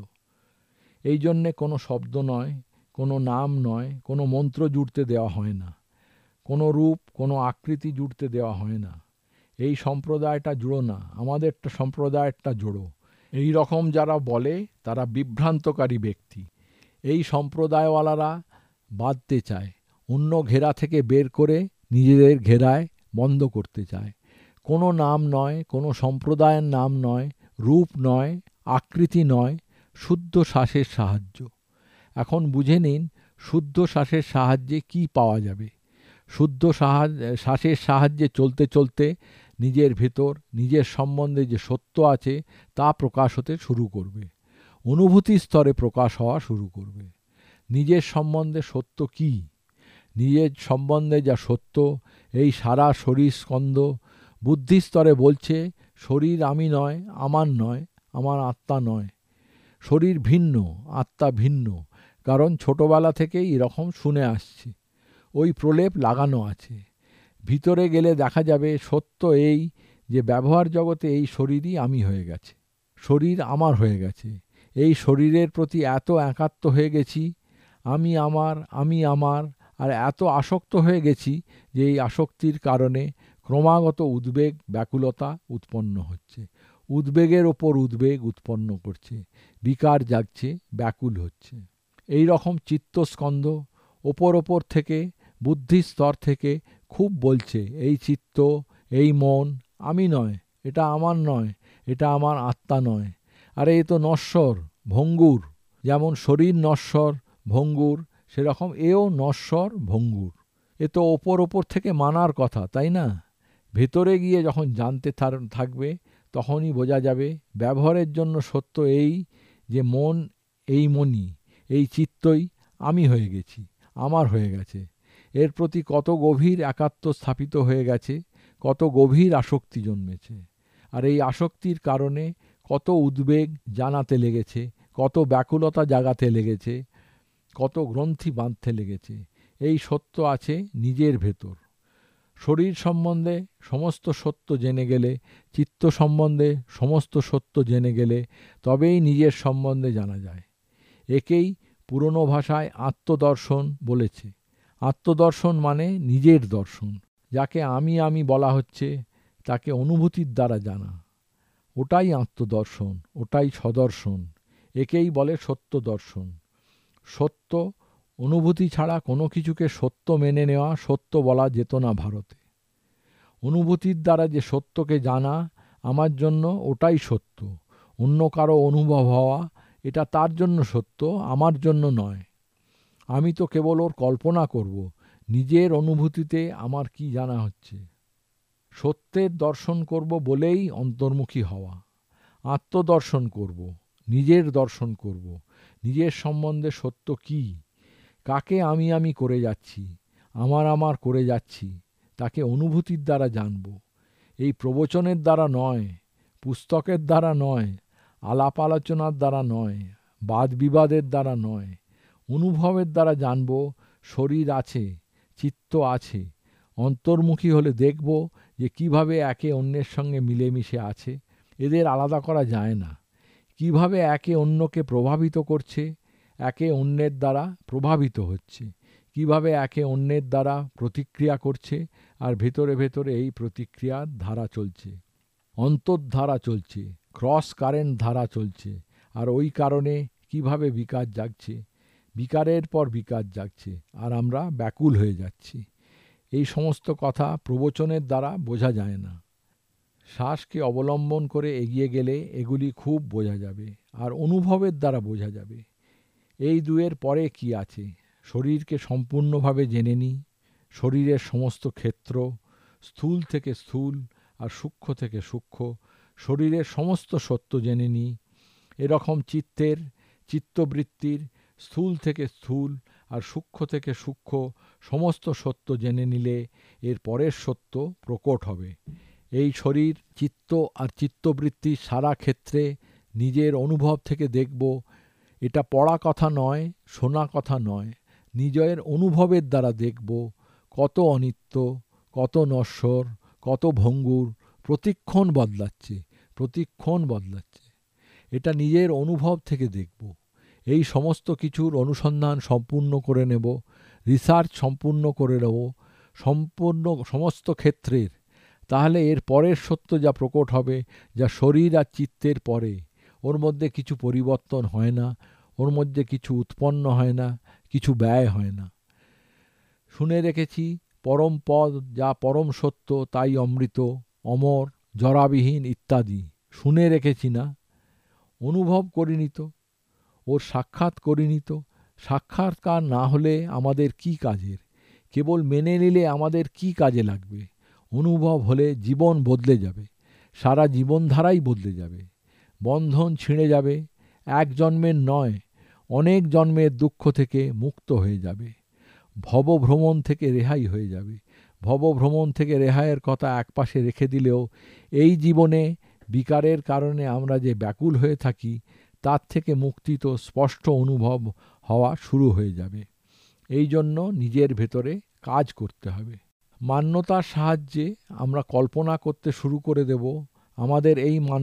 এই জন্যে কোনো শব্দ নয়, কোনো নাম নয়, কোনো মন্ত্র জুড়তে দেওয়া হয় না, কোনো রূপ, কোনো আকৃতি জুড়তে দেওয়া হয় না। এই সম্প্রদায়টা জুড়ো না, আমাদেরটা সম্প্রদায়টা জোড়ো, এই রকম যারা বলে তারা বিভ্রান্তকারী ব্যক্তি। এই সম্প্রদায়ওয়ালারা বাঁধতে চায়, অন্য ঘেরা থেকে বের করে নিজেদের ঘেরায় বন্ধ করতে চায়। কোনো নাম নয়, কোনো সম্প্রদায়ের নাম নয়, রূপ নয়, আকৃতি নয়, শুদ্ধ শ্বাসের সাহায্য। এখন বুঝে নিন শুদ্ধ শ্বাসের সাহায্যে কি পাওয়া যাবে। শুদ্ধ শ্বাসের সাহায্যে চলতে চলতে নিজের ভেতর, নিজের সম্বন্ধে যে সত্য আছে তা প্রকাশ হতে শুরু করবে, অনুভূতি স্তরে প্রকাশ হওয়া শুরু করবে। নিজের সম্বন্ধে সত্য কি? নিজের সম্বন্ধে যা সত্য, এই সারা শরীর স্কন্ধ বুদ্ধি স্তরে বলছে শরীর আমি নয়, আমার নয়, আমার আত্মা নয়। শরীর ভিন্ন, আত্মা ভিন্ন, কারণ ছোটবেলা থেকেই এরকম শুনে আসছি। ওই প্রলেপ লাগানো আছে। ভিতরে গেলে দেখা যাবে সত্য এই যে ব্যবহার জগতে এই শরীরই আমি হয়ে গেছে, শরীর আমার হয়ে গেছে। এই শরীরের প্রতি এত একাত্ম হয়ে গেছি, আমি আমার, আমি আমার, আর এত আসক্ত হয়ে গেছি যে এই আসক্তির কারণে ক্রমাগত উদ্বেগ, ব্যাকুলতা উৎপন্ন হচ্ছে। উদ্বেগের ওপর উদ্বেগ উৎপন্ন করছে, বিকার জাগছে, ব্যাকুল হচ্ছে। এই রকম চিত্তস্কন্ধ ওপর ওপর থেকে, বুদ্ধির স্তর থেকে খুব বলছে এই চিত্ত, এই মন আমি নয়, এটা আমার নয়, এটা আমার আত্মা নয়। আরে এ তো নশ্বর, ভঙ্গুর। যেমন শরীর নশ্বর, ভঙ্গুর, সেরকম এও নশ্বর, ভঙ্গুর। এ তো ওপর ওপর থেকে মানার কথা, তাই না? ভেতরে গিয়ে যখন জানতে থাকবে তখনই বোঝা যাবে ব্যবহারের জন্য সত্য এই যে মন, এই মনই, এই চিত্তই আমি হয়ে গেছি, আমার হয়ে গেছে। এর প্রতি কত গভীর একাত্ম স্থাপিত হয়ে গেছে, কত গভীর আসক্তি জন্মেছে। আর এই আসক্তির কারণে কত উদ্বেগ জানাতে লেগেছে, কত ব্যাকুলতা জাগাতে লেগেছে, কত গ্রন্থি বাঁধতে লেগেছে। এই সত্য আছে নিজের ভেতর। শরীর সম্বন্ধে সমস্ত সত্য জেনে গেলে, চিত্ত সম্বন্ধে সমস্ত সত্য জেনে গেলে তবেই নিজের সম্বন্ধে জানা যায়। একেই পুরনো ভাষায় আত্মদর্শন বলেছে। আত্মদর্শন মানে নিজের দর্শন। যাকে আমি আমি বলা হচ্ছে তাকে অনুভূতির দ্বারা জানা, ওটাই আত্মদর্শন, ওটাই সদর্শন। একেই বলে সত্য দর্শন। সত্য অনুভূতি ছাড়া কোনো কিছুকে সত্য মেনে নেওয়া সত্য বলা যেত না ভারতে। অনুভূতির দ্বারা যে সত্যকে জানা আমার জন্য ওটাই সত্য। অন্য কারো অনুভব হওয়া এটা তার জন্য সত্য, আমার জন্য নয়। আমি তো কেবল ওর কল্পনা করব, নিজের অনুভূতিতে আমার কি জানা হচ্ছে। সত্যের দর্শন করব বলেই অন্তর্মুখী হওয়া। আত্মদর্শন করব, নিজের দর্শন করব, নিজের সম্বন্ধে সত্য কি, কাকে আমি আমি করে যাচ্ছি, আমার আমার করে যাচ্ছি, তাকে অনুভূতির দ্বারা জানব। এই প্রবচনের দ্বারা নয়, পুস্তকের দ্বারা নয়, আলাপ আলোচনার দ্বারা নয়, বাদ বিবাদের দ্বারা নয়, অনুভবের দ্বারা জানব শরীর আছে, চিত্ত আছে, অন্তর্মুখী হলে দেখব যে কিভাবে একে অন্যের সঙ্গে মিলেমিশে আছে, এদের আলাদা করা যায় না। কিভাবে একে অন্যকে প্রভাবিত করছে, একে অন্যের দ্বারা প্রভাবিত হচ্ছে, কিভাবে একে অন্যের দ্বারা প্রতিক্রিয়া করছে, আর ভেতরে ভেতরে এই প্রতিক্রিয়ার ধারা চলছে, অন্তর্ধারা চলছে, ক্রস কারেন্ট ধারা চলছে। আর ওই কারণে কিভাবে বিকার জাগছে, বিকারের পর বিকার জাগছে, আর আমরা ব্যাকুল হয়ে যাচ্ছি। এই সমস্ত কথা প্রবচনের দ্বারা বোঝা যায় না। শ্বাসকে অবলম্বন করে এগিয়ে গেলে এগুলি খুব বোঝা যাবে, আর অনুভবের দ্বারা বোঝা যাবে। এই দুয়ের পরে কি আছে? শরীরকে সম্পূর্ণভাবে জেনে নিই, শরীরের সমস্ত ক্ষেত্র, স্থূল থেকে স্থূল আর সূক্ষ্ম থেকে সূক্ষ্ম, শরীরের সমস্ত সত্য জেনে নিই। এরকম চিত্তবৃত্তির স্থূল থেকে স্থূল আর সূক্ষ্ম থেকে সূক্ষ্ম সমস্ত সত্য জেনে নিলে এর পরের সত্য প্রকট হবে। এই শরীর, চিত্ত আর চিত্তবৃত্তির সারা ক্ষেত্রে নিজের অনুভব থেকে দেখব, এটা পড়া কথা নয়, শোনা কথা নয়, নিজের অনুভবের দ্বারা দেখব কত অনিত্য, কত নশ্বর, কত ভঙ্গুর, প্রতিক্ষণ বদলাচ্ছে, প্রতিক্ষণ বদলাচ্ছে। এটা নিজের অনুভব থেকে দেখব। এই সমস্ত কিছুর অনুসন্ধান সম্পূর্ণ করে নেব, রিসার্চ সম্পূর্ণ করে নেব সমস্ত ক্ষেত্রের। তাহলে এর পরের সত্য যা প্রকট হবে, যা শরীর আর চিত্তের পরে, ওর মধ্যে কিছু পরিবর্তন হয় না, ওর মধ্যে কিছু উৎপন্ন হয় না, কিছু ব্যয় হয় না। শুনে রেখেছি পরম পদ যা পরম সত্য তাই অমৃত, অমর, জরাবিহীন ইত্যাদি শুনে রেখেছি না? অনুভব করিনি তো, ওর সাক্ষাৎ করিনি তো। সাক্ষাৎকার না হলে আমাদের কি কাজের? কেবল মেনে নিলে আমাদের কি কাজে লাগবে? অনুভব হলে জীবন বদলে যাবে, সারা জীবনধারাই বদলে যাবে। বন্ধন ছিঁড়ে যাবে, এক জন্মের নয়, অনেক জন্মের দুঃখ থেকে মুক্ত হয়ে যাবে। ভবভ্রমণ থেকে রেহাই হয়ে যাবে। ভবভ্রমণ থেকে রেহাইয়ের কথা একপাশে রেখে দিলেও এই জীবনে বিকারের কারণে আমরা যে ব্যাকুল হয়ে থাকি, তার থেকে মুক্তি তো স্পষ্ট অনুভব হওয়া শুরু হয়ে যাবে। এই জন্য নিজের ভেতরে কাজ করতে হবে। মান্যতার সাহায্যে আমরা কল্পনা করতে শুরু করে দেব আমাদের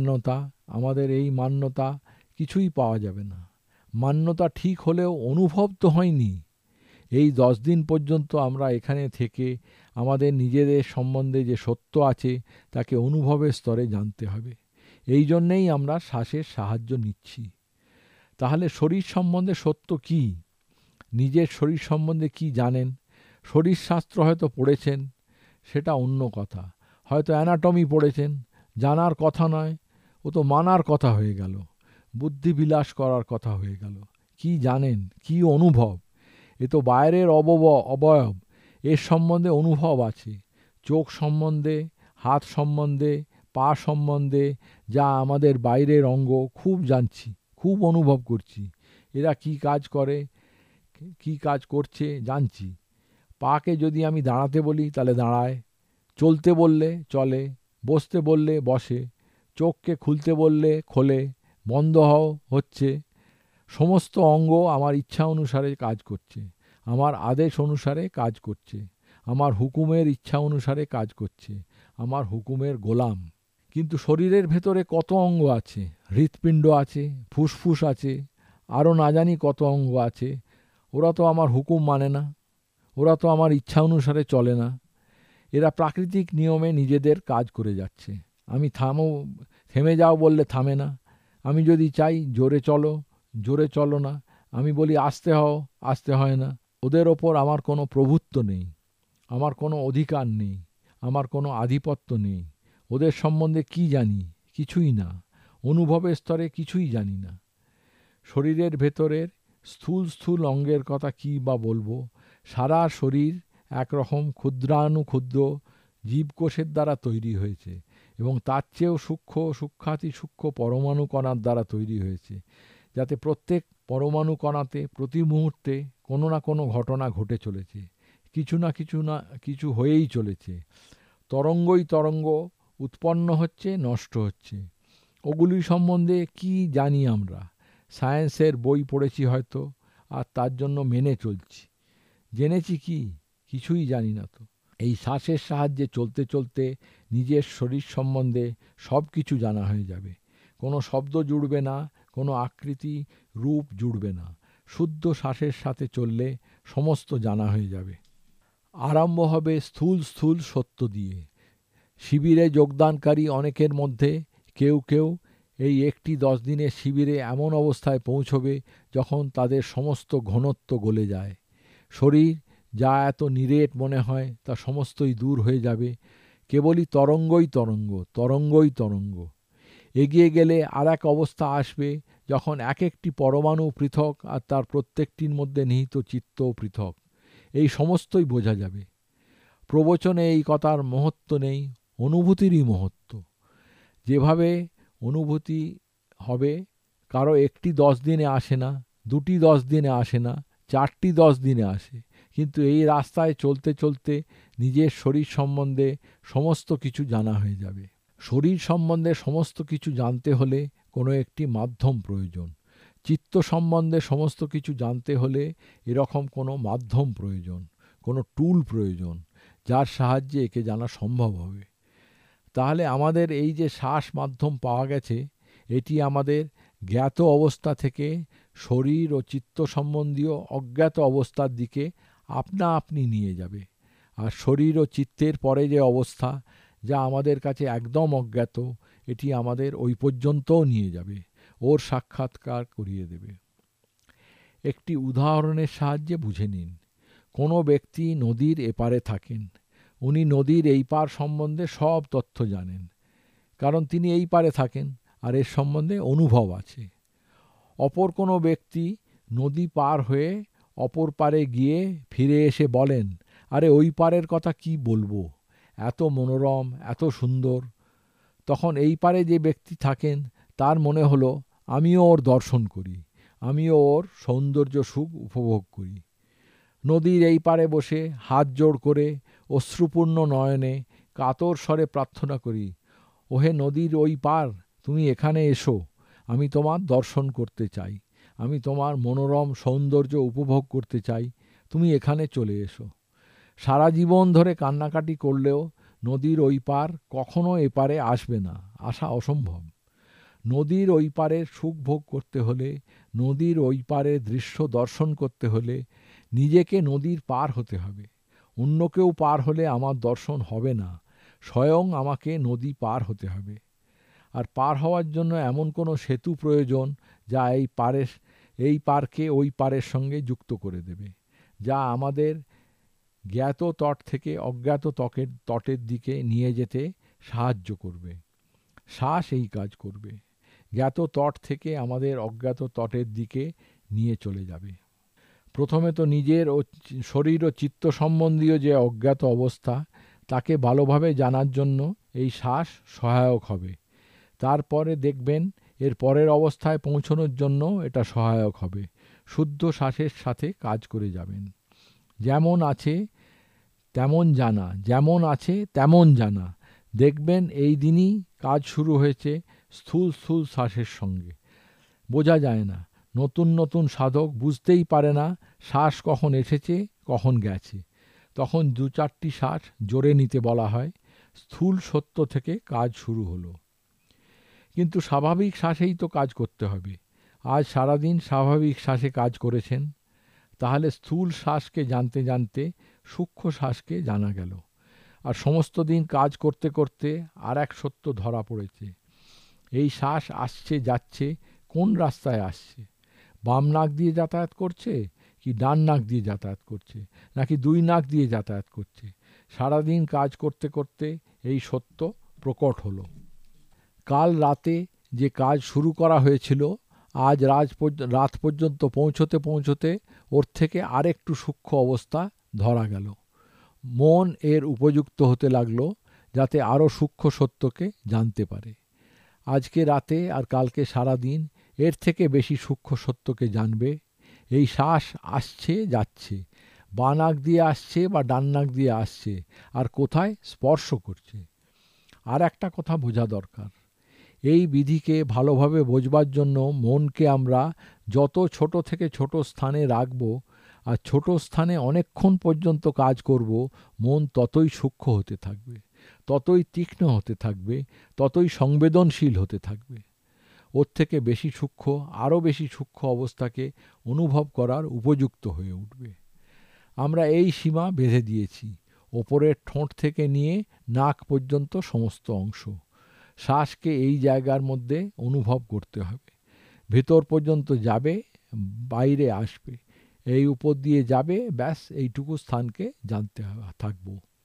এই মান্যতা কিছুই পাওয়া যাবে না। মান্যতা ঠিক হলেও অনুভব তো হয়নি। এই 10 দিন পর্যন্ত আমরা এখানে থেকে আমাদের নিজেদের সম্বন্ধে যে সত্য আছে তাকে অনুভবের স্তরে জানতে হবে। এই জন্যেই আমরা শ্বাসের সাহায্য নিচ্ছি। তাহলে শরীর সম্বন্ধে সত্য কি? নিজের শরীর সম্বন্ধে কি জানেন? শরীরশাস্ত্র হয়তো পড়েছেন, সেটা অন্য কথা। হয়তো অ্যানাটমি পড়েছেন, জানার কথা নয়, ও তো মানার কথা হয়ে গেল, বুদ্ধিবিলাস করার কথা হয়ে গেল। কি জানেন? কি অনুভব? এ তো বাইরের অবয়ব, এর সম্বন্ধে অনুভব আছে। চোখ সম্বন্ধে, হাত সম্বন্ধে, পা সম্বন্ধে, যা আমাদের বাইরের অঙ্গ, খুব জানছি, খুব অনুভব করছি। এরা কি কাজ করে, কি কাজ করছে জানছি। পাকে যদি আমি দাঁড়াতে বলি তাহলে দাঁড়ায়, চলতে বললে চলে, বসতে বললে বসে, চোখকে খুলতে বললে খোলে, বন্ধ হচ্ছে। সমস্ত অঙ্গ আমার ইচ্ছা অনুসারে কাজ করছে, আমার আদেশ অনুসারে কাজ করছে, আমার হুকুমের ইচ্ছা অনুসারে কাজ করছে, আমার হুকুমের গোলাম। কিন্তু শরীরের ভেতরে কত অঙ্গ আছে, হৃৎপিণ্ড আছে, ফুসফুস আছে, আরও না জানি কত অঙ্গ আছে। ওরা তো আমার হুকুম মানে না, ওরা তো আমার ইচ্ছা অনুসারে চলে না। এরা প্রাকৃতিক নিয়মে নিজেদের কাজ করে যাচ্ছে। আমি থেমে যাও বললে থামে না। আমি যদি চাই জোরে চলো না। আমি বলি আস্তে হও, আস্তে হয় না। ওদের ওপর আমার কোনো প্রভুত্ব নেই, আমার কোনো অধিকার নেই, আমার কোনো আধিপত্য নেই। ওদের সম্বন্ধে কি জানি? কিছুই না। অনুভবের স্তরে কিছুই জানি না। শরীরের ভেতরের স্থূল অঙ্গের কথা কী বা বলবো? সারা শরীর একরকম ক্ষুদ্রাণুক্ষুদ্র জীবকোষের দ্বারা তৈরি হয়েছে, এবং তার চেয়েও সূক্ষ্মাতি সূক্ষ্ম পরমাণু কণার দ্বারা তৈরি হয়েছে, যাতে প্রত্যেক পরমাণু কণাতে প্রতি মুহূর্তে কোনো না কোনো ঘটনা ঘটে চলেছে, কিছু না কিছু হয়েই চলেছে। তরঙ্গ উৎপন্ন হচ্ছে, নষ্ট হচ্ছে। ওগুলি সম্বন্ধে কি জানি আমরা? সায়েন্সের বই পড়েছি হয়তো, আর তার জন্য মেনে চলছি। জেনেছি কি? কিছুই জানি না তো। এই শ্বাসের সাহায্যে চলতে চলতে নিজের শরীর সম্বন্ধে সব কিছু জানা হয়ে যাবে। কোনো শব্দ জুড়বে না, কোনো আকৃতি রূপ জুড়বে না। শুদ্ধ শ্বাসের সাথে চললে সমস্ত জানা হয়ে যাবে। আরম্ভ হবে স্থূল স্থূল সত্য দিয়ে। শিবিরে যোগদানকারী অনেকের মধ্যে কেউ কেউ এই 10 দিনের শিবিরে এমন অবস্থায় পৌঁছবে যখন তাদের সমস্ত ঘনত্ব গলে যায়। শরীর যা এত নিরেট মনে হয় তা সমস্তই দূর হয়ে যাবে। কেবলই তরঙ্গই তরঙ্গ, তরঙ্গই তরঙ্গ। এগিয়ে গেলে আর এক অবস্থা আসবে যখন এক একটি পরমাণু পৃথক আর তার প্রত্যেকটির মধ্যে নিহিত চিত্তও পৃথক। এই সমস্তই বোঝা যাবে। প্রবচনে এই কথার মহত্ব নেই, অনুভূতিরই মহত্ব। যেভাবে অনুভূতি হবে, কারো একটি 10 দিনে আসে না, দুটি 10 দিনে আসে না, 4টি 10 দিনে আসে। কিন্তু এই রাস্তায় চলতে চলতে নিজের শরীর সম্বন্ধে সমস্ত কিছু জানা হয়ে যাবে। শরীর সম্বন্ধে সমস্ত কিছু জানতে হলে কোনো একটি মাধ্যম প্রয়োজন। চিত্ত সম্বন্ধে সমস্ত কিছু জানতে হলে এরকম কোনো মাধ্যম প্রয়োজন, কোনো টুল প্রয়োজন, যার সাহায্যে একে জানা সম্ভব হবে। তাহলে আমাদের এই যে শ্বাস মাধ্যম পাওয়া গেছে, এটি আমাদের জ্ঞাত অবস্থা থেকে শরীর ও চিত্ত সম্বন্ধীয় অজ্ঞাত অবস্থার দিকে আপনা আপনি নিয়ে যাবে। আর শরীর ও চিত্তের পরে যে অবস্থা, যা আমাদের কাছে একদম অজ্ঞাত, এটি আমাদের ওই পর্যন্তও নিয়ে যাবে, ওর সাক্ষাৎকার করিয়ে দেবে। একটি উদাহরণের সাহায্যে বুঝে নিন। কোনো ব্যক্তি নদীর এপারে থাকেন। উনি নদীর এই পার সম্বন্ধে সব তথ্য জানেন, কারণ তিনি এই পারে থাকেন আর এর সম্বন্ধে অনুভব আছে। অপর কোনো ব্যক্তি নদী পার হয়ে অপর পারে গিয়ে ফিরে এসে বলেন, আরে ওই পারের কথা কি বলবো, এত মনোরম, এত সুন্দর। তখন এই পারে যে ব্যক্তি থাকেন তার মনে হলো, আমিও ওর দর্শন করি, আমিও ওর সৌন্দর্য সুখ উপভোগ করি। নদীর এই পারে বসে হাত জোড় করে অশ্রুপূর্ণ নয়নে কাতর স্বরে প্রার্থনা করি, ওহে নদীর ওই পার, তুমি এখানে এসো, আমি তোমার দর্শন করতে চাই, আমি তোমার মনোরম সৌন্দর্য উপভোগ করতে চাই, তুমি এখানে চলে এসো। সারা জীবন ধরে কান্নাকাটি করলেও নদীর ওই পার কখনো এপারে আসবে না, আসা অসম্ভব। নদীর ওই পারের সুখ ভোগ করতে হলে, নদীর ওই পারের দৃশ্য দর্শন করতে হলে নিজেকে নদীর পার হতে হবে। অন্য কেউ পার হলে আমার দর্শন হবে না, স্বয়ং আমাকে নদী পার হতে হবে। আর পার হওয়ার জন্য এমন কোনো সেতু প্রয়োজন যা এই পারকে ওই পারের সঙ্গে যুক্ত করে দেবে, যা আমাদের জ্ঞাত তট থেকে অজ্ঞাত তটের দিকে নিয়ে যেতে সাহায্য করবে। শ্বাস এই কাজ করবে, জ্ঞাত তট থেকে আমাদের অজ্ঞাত তটের দিকে নিয়ে চলে যাবে। প্রথমে তো নিজের ও শরীর ও চিত্ত সম্বন্ধীয় যে অজ্ঞাত অবস্থা, তাকে ভালোভাবে জানার জন্য এই শ্বাস সহায়ক হবে। তারপরে দেখবেন এর পরের অবস্থায় পৌঁছানোর জন্য এটা সহায়ক হবে। শুদ্ধ শ্বাসের সাথে কাজ করে যাবেন। যেমন আছে তেমন জানা, যেমন আছে তেমন জানা। দেখবেন এই দিনই কাজ শুরু হয়েছে স্থূল স্থূল শ্বাসের সঙ্গে। বোঝা যায় না, নতুন নতুন সাধক বুঝতেই পারে না শ্বাস কখন এসেছে কখন গেছে। তখন 2-4টি শ্বাস জোরে নিতে বলা হয়। স্থূল সত্য থেকে কাজ শুরু হলো। কিন্তু স্বাভাবিক শ্বাসেই তো কাজ করতে হবে। আজ সারাদিন স্বাভাবিক শ্বাসে কাজ করেছেন, তাহলে স্থূল শ্বাসকে জানতে জানতে সূক্ষ্ম শ্বাসকে জানা গেল। আর সমস্ত দিন কাজ করতে করতে আর এক সত্য ধরা পড়েছে। এই শ্বাস আসছে যাচ্ছে, কোন রাস্তায় আসছে? বাম নাক দিয়ে যাতায়াত করছে, কি ডান নাক দিয়ে যাতায়াত করছে, নাকি 2 নাক দিয়ে যাতায়াত করছে? সারাদিন কাজ করতে করতে এই সত্য প্রকট হলো। কাল রাতে যে কাজ শুরু করা হয়েছিল, আজ রাত পর্যন্ত পৌঁছতে পৌঁছতে ওর থেকে আরেকটু সূক্ষ্ম অবস্থা ধরা গেল। মন এর উপযুক্ত হতে লাগলো, যাতে আরও সূক্ষ্ম সত্যকে জানতে পারে। আজকে রাতে আর কালকে সারাদিন এর থেকে বেশি সূক্ষ্ম সত্যকে জানবে। এই শ্বাস আসছে যাচ্ছে, বাঁ নাক দিয়ে আসছে বা ডান নাক দিয়ে আসছে, আর কোথায় স্পর্শ করছে। আর একটা কথা বোঝা দরকার, এই বিধিকে ভালোভাবে বোঝবার জন্য মনকে আমরা যত ছোট থেকে ছোট স্থানে রাখব, আর ছোট স্থানে অনেকক্ষণ পর্যন্ত কাজ করব, মন ততই সূক্ষ্ম হতে থাকবে, ততই তীক্ষ্ণ হতে থাকবে, ততই সংবেদনশীল হতে থাকবে। ওর থেকে বেশি সূক্ষ্ম, আরও বেশি সূক্ষ্ম অবস্থাকে অনুভব করার উপযুক্ত হয়ে উঠবে। আমরা এই সীমা বেঁধে দিয়েছি, ওপরের ঠোঁট থেকে নিয়ে নাক পর্যন্ত সমস্ত অংশ। শ্বাসকে এই জায়গার মধ্যে অনুভব করতে হবে। ভেতর পর্যন্ত যাবে, বাইরে আসবে, এই উপর দিয়ে যাবে, ব্যাস এইটুকু স্থানকে জানতে থাকব।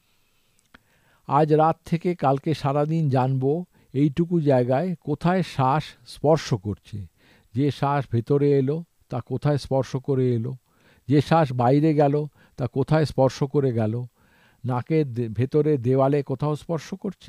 আজ রাত থেকে কালকে সারাদিন জানব এইটুকু জায়গায় কোথায় শ্বাস স্পর্শ করছে। যে শ্বাস ভেতরে এলো তা কোথায় স্পর্শ করে এলো, যে শ্বাস বাইরে গেল তা কোথায় স্পর্শ করে গেল। নাকের ভেতরে দেওয়ালে কোথাও স্পর্শ করছে,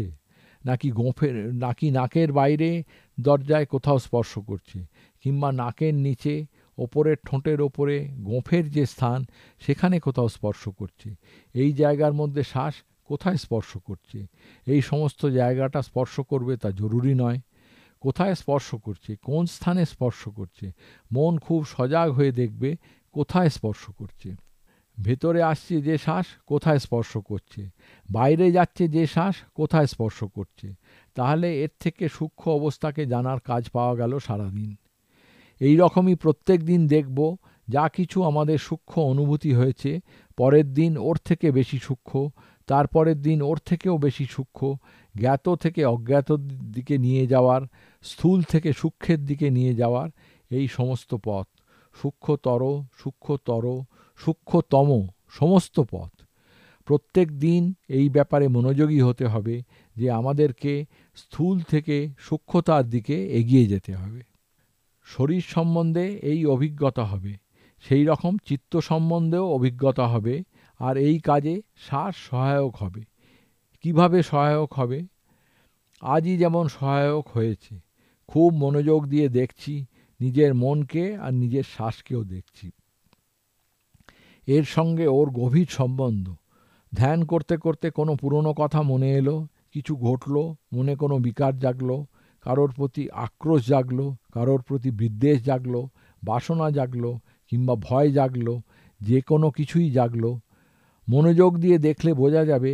নাকি নাকের বাইরে দরজায় কোথাও স্পর্শ করছে, কিংবা নাকের নিচে ওপরের ঠোঁটের ওপরে গোঁফের যে স্থান সেখানে কোথাও স্পর্শ করছে। এই জায়গার মধ্যে শ্বাস কোথায় স্পর্শ করছে, এই সমস্ত জায়গাটা স্পর্শ করবে তা জরুরি নয়। কোথায় স্পর্শ করছে, কোন স্থানে স্পর্শ করছে, মন খুব সজাগ হয়ে দেখবে কোথায় স্পর্শ করছে। ভেতরে আসছে যে শ্বাস কোথায় স্পর্শ করছে, বাইরে যাচ্ছে যে শ্বাস কোথায় স্পর্শ করছে। তাহলে এর থেকে সূক্ষ্ম অবস্থাকে জানার কাজ পাওয়া গেল সারাদিন। এই রকমই প্রত্যেক দিন দেখব যা কিছু আমাদের সূক্ষ্ম অনুভূতি হয়েছে, পরের দিন ওর থেকে বেশি সূক্ষ্ম, তারপরের দিন ওর থেকেও বেশি সূক্ষ্ম, জ্ঞাত থেকে অজ্ঞাত দিকে নিয়ে যাওয়ার, স্থূল থেকে সূক্ষ্মের দিকে নিয়ে যাওয়ার এই সমস্ত পথ, সূক্ষ্মতর সূক্ষ্মতর সূক্ষ্মতম সমস্ত পথ। প্রত্যেক দিন এই ব্যাপারে মনোযোগী হতে হবে যে আমাদেরকে স্থূল থেকে সূক্ষ্মতার দিকে এগিয়ে যেতে হবে। শরীর সম্বন্ধে এই অভিজ্ঞতা হবে, সেই রকম চিত্ত সম্বন্ধেও অভিজ্ঞতা হবে, আর এই কাজে শ্বাস সহায়ক হবে। কিভাবে সহায়ক হবে? আজই যেমন সহায়ক হয়েছে, খুব মনোযোগ দিয়ে দেখছি নিজের মনকে আর নিজের শ্বাসকেও দেখছি। এর সঙ্গে ওর গভীর সম্বন্ধ। ধ্যান করতে করতে কোনো পুরনো কথা মনে এলো, কিছু ঘটলো, মনে কোনো বিকার জাগলো, কারোর প্রতি আক্রোশ জাগলো, কারোর প্রতি বিদ্বেষ জাগলো, বাসনা জাগলো, কিংবা ভয় জাগলো, যে কোনো কিছুই জাগলো। মনোযোগ দিয়ে দেখলে বোঝা যাবে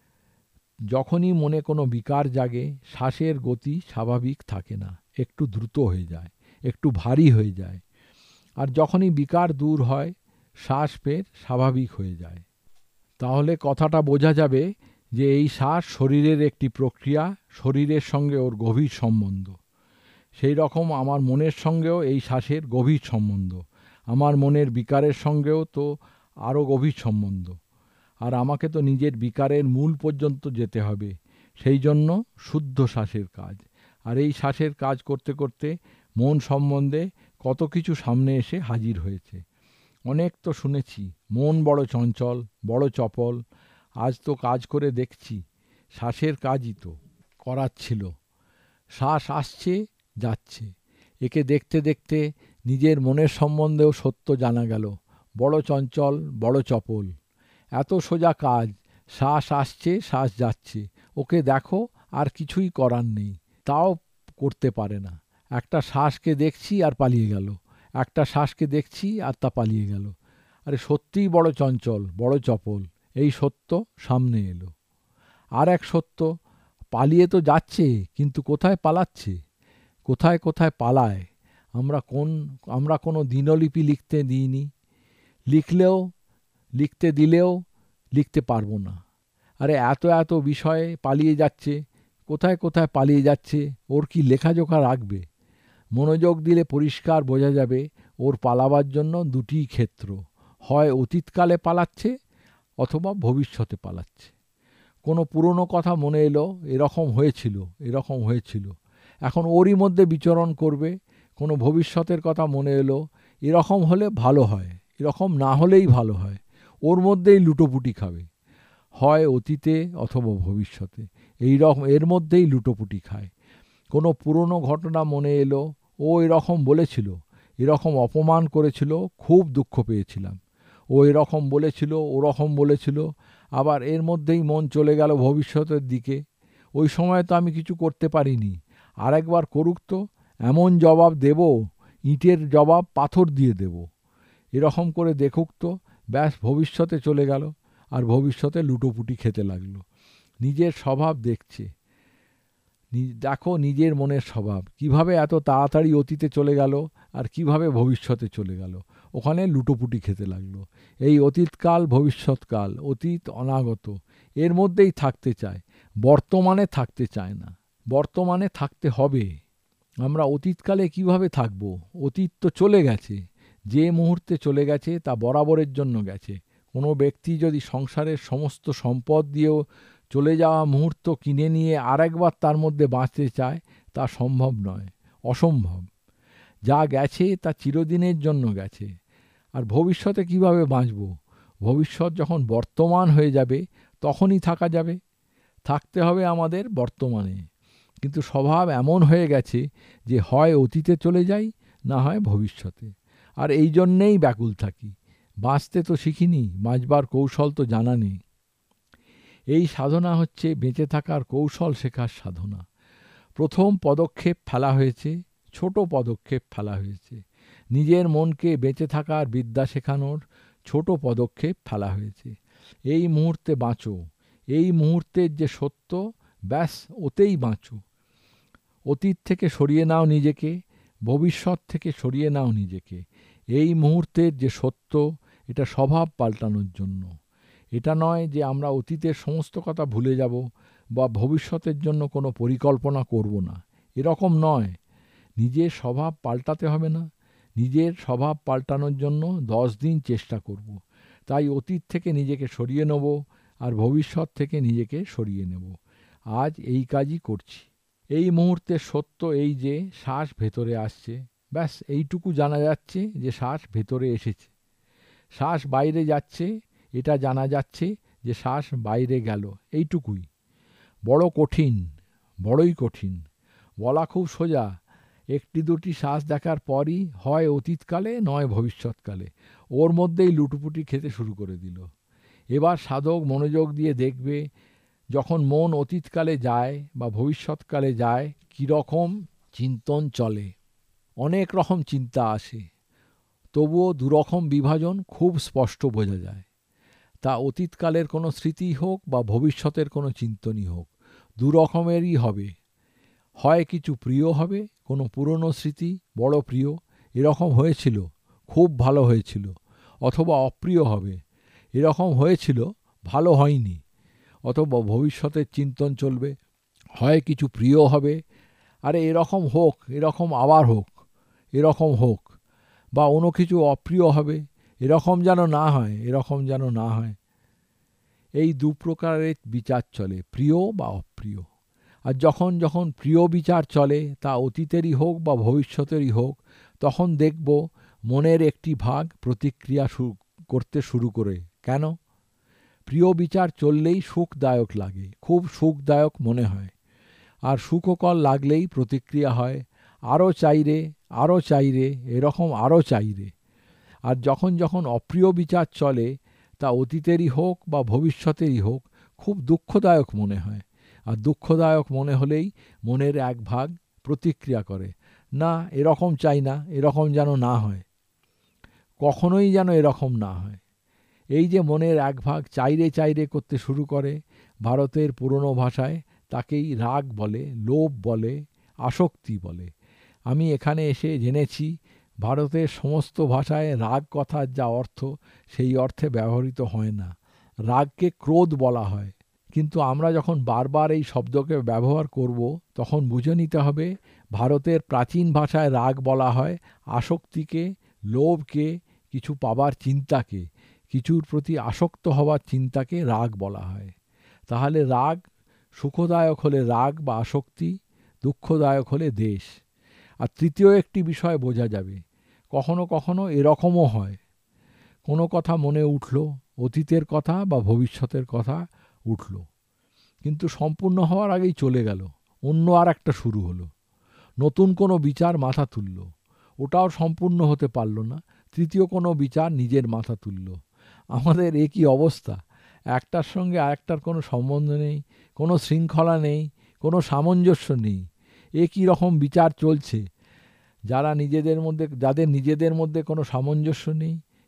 যখনই মনে কোনো বিকার জাগে শ্বাসের গতি স্বাভাবিক থাকে না, একটু দ্রুত হয়ে যায়, একটু ভারী হয়ে যায়। আর যখনই বিকার দূর হয় শ্বাস ফের স্বাভাবিক হয়ে যায়। তাহলে কথাটা বোঝা যাবে যে এই শ্বাস শরীরের একটি প্রক্রিয়া, শরীরের সঙ্গে ওর গভীর সম্বন্ধ। সেই রকম আমার মনের সঙ্গেও এই শ্বাসের গভীর সম্বন্ধ, আমার মনের বিকারের সঙ্গেও তো আরও গভীর সম্বন্ধ। আর আমাকে তো নিজের বিকারের মূল পর্যন্ত যেতে হবে, সেই জন্য শুদ্ধ শ্বাসের কাজ। আর এই শ্বাসের কাজ করতে করতে মন সম্বন্ধে কত কিছু সামনে এসে হাজির হয়েছে। অনেক তো শুনেছি মন বড় চঞ্চল, বড় চপল। আজ তো কাজ করে দেখছি শ্বাসের কাজই তো করাচ্ছিল। শ্বাস আসছে যাচ্ছে, একে দেখতে দেখতে নিজের মনের সম্বন্ধেও সত্য জানা গেল, বড় চঞ্চল, বড় চপল। এত সোজা কাজ, শ্বাস আসছে শ্বাস যাচ্ছে, ওকে দেখো, আর কিছুই করার নেই। তাও করতে পারে না। একটা শ্বাসকে দেখছি আর পালিয়ে গেল, একটা শ্বাসকে দেখছি আর তা পালিয়ে গেল। আরে সত্যিই বড় চঞ্চল, বড় চপল। এই সত্য সামনে এলো। আর এক সত্য, পালিয়ে তো যাচ্ছে, কিন্তু কোথায় পালাচ্ছে, কোথায় কোথায় পালায়। আমরা কোনো দিনলিপি লিখতে দিইনি, লিখতে দিলেও লিখতে পারবো না। আরে এত এত বিষয়ে পালিয়ে যাচ্ছে, কোথায় কোথায় পালিয়ে যাচ্ছে, ওর কি লেখাজোখা রাখবে? মনোযোগ দিলে পরিষ্কার বোঝা যাবে ওর পালাবার জন্য দুটিই ক্ষেত্র, হয় অতীতকালে পালাচ্ছে অথবা ভবিষ্যতে পালাচ্ছে। কোনো পুরনো কথা মনে এলো, এরকম হয়েছিল, এরকম হয়েছিল, এখন ওরই মধ্যে বিচরণ করবে। কোনো ভবিষ্যতের কথা মনে এলো, এরকম হলে ভালো হয়, এরকম না হলেই ভালো হয়, ওর মধ্যেই লুটোপুটি খাবে, হয় অতীতে অথবা ভবিষ্যতে, এর মধ্যেই লুটোপুটি খায়। কোনো পুরনো ঘটনা মনে এলো, ও এরকম বলেছিল, এরকম অপমান করেছিল, খুব দুঃখ পেয়েছিলাম, ও এরকম বলেছিল, ওরকম বলেছিল, আবার এর মধ্যেই মন চলে গেল ভবিষ্যতের দিকে। ওই সময় তো আমি কিছু করতে পারিনি, আরেকবার করুক তো, এমন জবাব দেব, ইটের জবাব পাথর দিয়ে দেব। এরকম করে দেখুক তো, ব্যাস ভবিষ্যতে চলে গেল, আর ভবিষ্যতে লুটোপুটি খেতে লাগলো। নিজের স্বভাব দেখছে, দেখো নিজের মনের স্বভাব কিভাবে এত তাড়াতাড়ি অতীতে চলে গেল আর কিভাবে ভবিষ্যতে চলে গেল, ওখানে লুটোপুটি খেতে লাগলো। এই অতীতকাল ভবিষ্যৎকাল, অতীত অনাগত, এর মধ্যেই থাকতে চায়, বর্তমানে থাকতে চায় না। বর্তমানে থাকতে হবে। আমরা অতীতকালে কিভাবে থাকব? অতীত তো চলে গেছে। যে মুহূর্তে চলে গেছে তা বরাবরের জন্য গেছে। কোনো ব্যক্তি যদি সংসারের সমস্ত সম্পদ দিয়েও চলে যাওয়া মুহূর্ত কিনে নিয়ে আরেকবার তার মধ্যে বাঁচতে চায়, তা সম্ভব নয়, অসম্ভব। যা গেছে তা চিরদিনের জন্য গেছে। আর ভবিষ্যতে কিভাবে বাঁচব? ভবিষ্যৎ যখন বর্তমান হয়ে যাবে তখনই থাকা যাবে। থাকতে হবে আমাদের বর্তমানে। কিন্তু স্বভাব এমন হয়ে গেছে যে হয় অতীতে চলে যাই, না হয় ভবিষ্যতে। আর এই জন্যেই ব্যাকুল থাকি। বাঁচতে তো শিখিনি, বাঁচবার কৌশল তো জানা নেই। এই সাধনা হচ্ছে বেঁচে থাকার কৌশল শেখার সাধনা। প্রথম পদক্ষেপ ফেলা হয়েছে, ছোট পদক্ষেপ ফেলা হয়েছে। নিজের মনকে বেঁচে থাকার বিদ্যা শেখানোর ছোট পদক্ষেপ ফেলা হয়েছে। এই মুহূর্তে বাঁচো, এই মুহূর্তের যে সত্য, ব্যাস ওতেই বাঁচো। অতীত থেকে সরিয়ে নাও নিজেকে, ভবিষ্যৎ থেকে সরিয়ে নাও নিজেকে। এই মুহূর্তের যে সত্য, এটা স্বভাব পাল্টানোর জন্য। এটা নয় যে আমরা অতীতের সমস্ত কথা ভুলে যাব বা ভবিষ্যতের জন্য কোনো পরিকল্পনা করব না, এরকম নয়। নিজের স্বভাব পাল্টাতে হবে না? নিজের স্বভাব পাল্টানোর জন্য 10 দিন চেষ্টা করব। তাই অতীত থেকে নিজেকে সরিয়ে নেব আর ভবিষ্যৎ থেকে নিজেকে সরিয়ে নেব। আজ এই কাজই করছি। এই মুহূর্তের সত্য এই যে শ্বাস ভেতরে আসছে, ব্যাস এইটুকু জানা যাচ্ছে যে শ্বাস ভেতরে এসেছে। শ্বাস বাইরে যাচ্ছে, এটা জানা যাচ্ছে যে শ্বাস বাইরে গেল, এইটুকুই। বড় কঠিন, বড়ই কঠিন। বলা খুব সোজা। একটি দুটি শ্বাস দেখার পরই হয় অতীতকালে নয় ভবিষ্যৎকালে, ওর মধ্যেই লুটোপুটি খেতে শুরু করে দিল। এবার সাধক মনোযোগ দিয়ে দেখবে, যখন মন অতীতকালে যায় বা ভবিষ্যৎকালে যায়, কীরকম চিন্তন চলে। অনেক রকম চিন্তা আসে, তবুও দুরকম বিভাজন খুব স্পষ্ট বোঝা যায়। তা অতীতকালের কোনো স্মৃতি হোক বা ভবিষ্যতের কোনো চিন্তনই হোক, দু রকমেরই হবে। হয় কিছু প্রিয় হবে, কোনো পুরনো স্মৃতি বড় প্রিয়, এরকম হয়েছিল, খুব ভালো হয়েছিল। অথবা অপ্রিয় হবে, এরকম হয়েছিল, ভালো হয়নি। অথবা ভবিষ্যতের চিন্তন চলবে, হয় কিছু প্রিয় হবে, আরে এরকম হোক, এরকম আবার হোক, এরকম হোক। বা অন্য কিছু অপ্রিয় হবে, এরকম যেন না হয়, এরকম যেন না হয়। এই দু প্রকারের বিচার চলে, প্রিয় বা অপ্রিয়। আর যখন যখন প্রিয় বিচার চলে, তা অতীতেরই হোক বা ভবিষ্যতেরই হোক, তখন দেখব মনের একটি ভাগ প্রতিক্রিয়া করতে শুরু করে। কেন? প্রিয় বিচার চললেই সুখদায়ক লাগে, খুব সুখদায়ক মনে হয়। আর সুখকর লাগলেই প্রতিক্রিয়া হয়, আরও চাইরে, আরও চাইরে, এরকম আরও চাইরে। আর যখন যখন অপ্রিয় বিচার চলে, তা অতীতেরই হোক বা ভবিষ্যতেরই হোক, খুব দুঃখদায়ক মনে হয়। আর দুঃখদায়ক মনে হলেই মনের এক ভাগ প্রতিক্রিয়া করে, না এরকম চাই না, এরকম যেন না হয়, কখনোই যেন এরকম না হয়। এই যে মনের এক ভাগ চাইরে চাইরে করতে শুরু করে, ভারতের পুরনো ভাষায় তাকেই রাগ বলে, লোভ বলে, আসক্তি বলে। আমি এখানে এসে জেনেছি ভারতের সমস্ত ভাষায় রাগ কথার যা অর্থ, সেই অর্থে ব্যবহৃত হয় না। রাগকে ক্রোধ বলা হয়। কিন্তু আমরা যখন বারবার এই শব্দকে ব্যবহার করব, তখন বুঝে নিতে হবে ভারতের প্রাচীন ভাষায় রাগ বলা হয় আসক্তিকে, লোভকে, কিছু পাবার চিন্তাকে, কিছুর প্রতি আসক্ত হওয়ার চিন্তাকে রাগ বলা হয়। তাহলে রাগ সুখদায়ক হলে রাগ বা আসক্তি, দুঃখদায়ক হলে দেশ। আর তৃতীয় একটি বিষয় বোঝা যাবে, কখনো কখনো এরকমও হয়, কোনো কথা মনে উঠল, অতীতের কথা বা ভবিষ্যতের কথা উঠল, কিন্তু সম্পূর্ণ হওয়ার আগেই চলে গেল, অন্য আর একটা শুরু হলো। নতুন কোনো বিচার মাথা তুলল, ওটাও সম্পূর্ণ হতে পারল না, তৃতীয় কোনো বিচার নিজের মাথা তুলল। আমাদের এ কী অবস্থা! একটার সঙ্গে আরেকটার কোনো সম্বন্ধ নেই, কোনো শৃঙ্খলা নেই, কোনো সামঞ্জস্য নেই। এ কী রকম বিচার চলছে! যাদের নিজেদের মধ্যে কোনো সামঞ্জস্য নেই,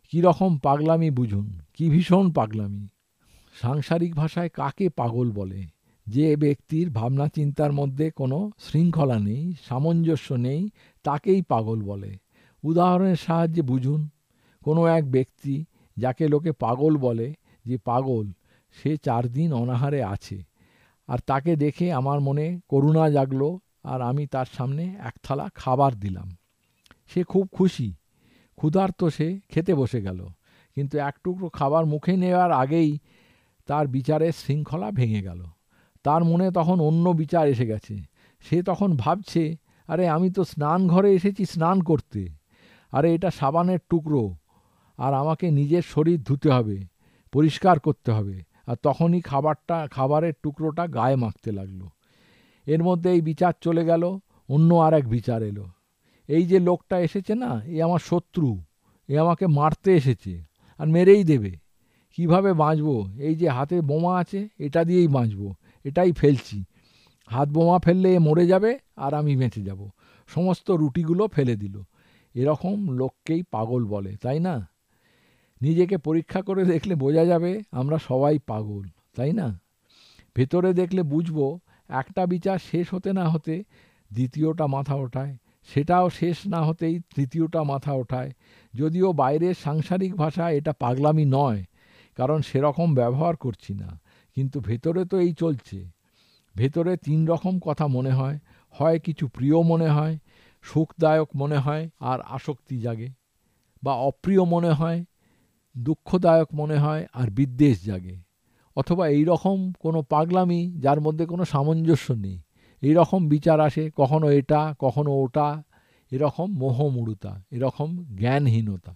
কী রকম পাগলামি বুঝুন, কী ভীষণ পাগলামি। সাংসারিক ভাষায় কাকে পাগল বলে? যে ব্যক্তির ভাবনা চিন্তার মধ্যে কোনো শৃঙ্খলা নেই, সামঞ্জস্য নেই, তাকেই পাগল বলে। উদাহরণের সাহায্যে বুঝুন। কোনো এক ব্যক্তি যাকে লোকে পাগল বলে, যে পাগল, সে 4 দিন অনাহারে আছে, আর তাকে দেখে আমার মনে করুণা জাগলো, আর আমি তার সামনে এক থালা খাবার দিলাম। সে খুব খুশি, ক্ষুধার্ত, সে খেতে বসে গেল। কিন্তু এক টুকরো খাবার মুখে নেওয়ার আগেই তার বিচারের শৃঙ্খলা ভেঙে গেল। তার মনে তখন অন্য বিচার এসে গেছে। সে তখন ভাবছে, আরে আমি তো স্নান ঘরে এসেছি স্নান করতে, আরে এটা সাবানের টুকরো, আর আমাকে নিজের শরীর ধুতে হবে, পরিষ্কার করতে হবে। আর তখনই খাবারের টুকরোটা গায়ে মাখতে লাগলো। এর মধ্যে এই বিচার চলে গেল, অন্য আর এক বিচার এলো। এই যে লোকটা এসেছে না, এ আমার শত্রু, এ আমাকে মারতে এসেছে, আর মেরেই দেবে। কিভাবে বাঁচবো? এই যে হাতে বোমা আছে, এটা দিয়েই বাঁচবো, এটাই ফেলছি। হাত বোমা ফেললে এ মরে যাবে, আর আমি বেঁচে যাব। সমস্ত রুটিগুলো ফেলে দিল। এরকম লোককেই পাগল বলে, তাই না? নিজেকে পরীক্ষা করে দেখলে বোঝা যাবে আমরা সবাই পাগল, তাই না? ভেতরে দেখলে বুঝবো, একটা বিচার শেষ হতে না হতে দ্বিতীয়টা মাথা ওঠায়, সেটাও শেষ না হতেই তৃতীয়টা মাথা ওঠায়। যদিও বাইরের সাংসারিক ভাষা এটা পাগলামি নয়, কারণ সেরকম ব্যবহার করছি না, কিন্তু ভেতরে তো এই চলছে। ভেতরে 3 রকম কথা মনে হয়। হয় কিছু প্রিয় মনে হয়, সুখদায়ক মনে হয় আর আসক্তি জাগে, বা অপ্রিয় মনে হয়, দুঃখদায়ক মনে হয় আর বিদ্বেষ জাগে। অথবা এই রকম কোনো পাগলামি যার মধ্যে কোনো সামঞ্জস্য নেই। এই রকম বিচার আসে, কখনো এটা কখনো ওটা। এরকম মোহমূঢ়তা, এরকম জ্ঞানহীনতা।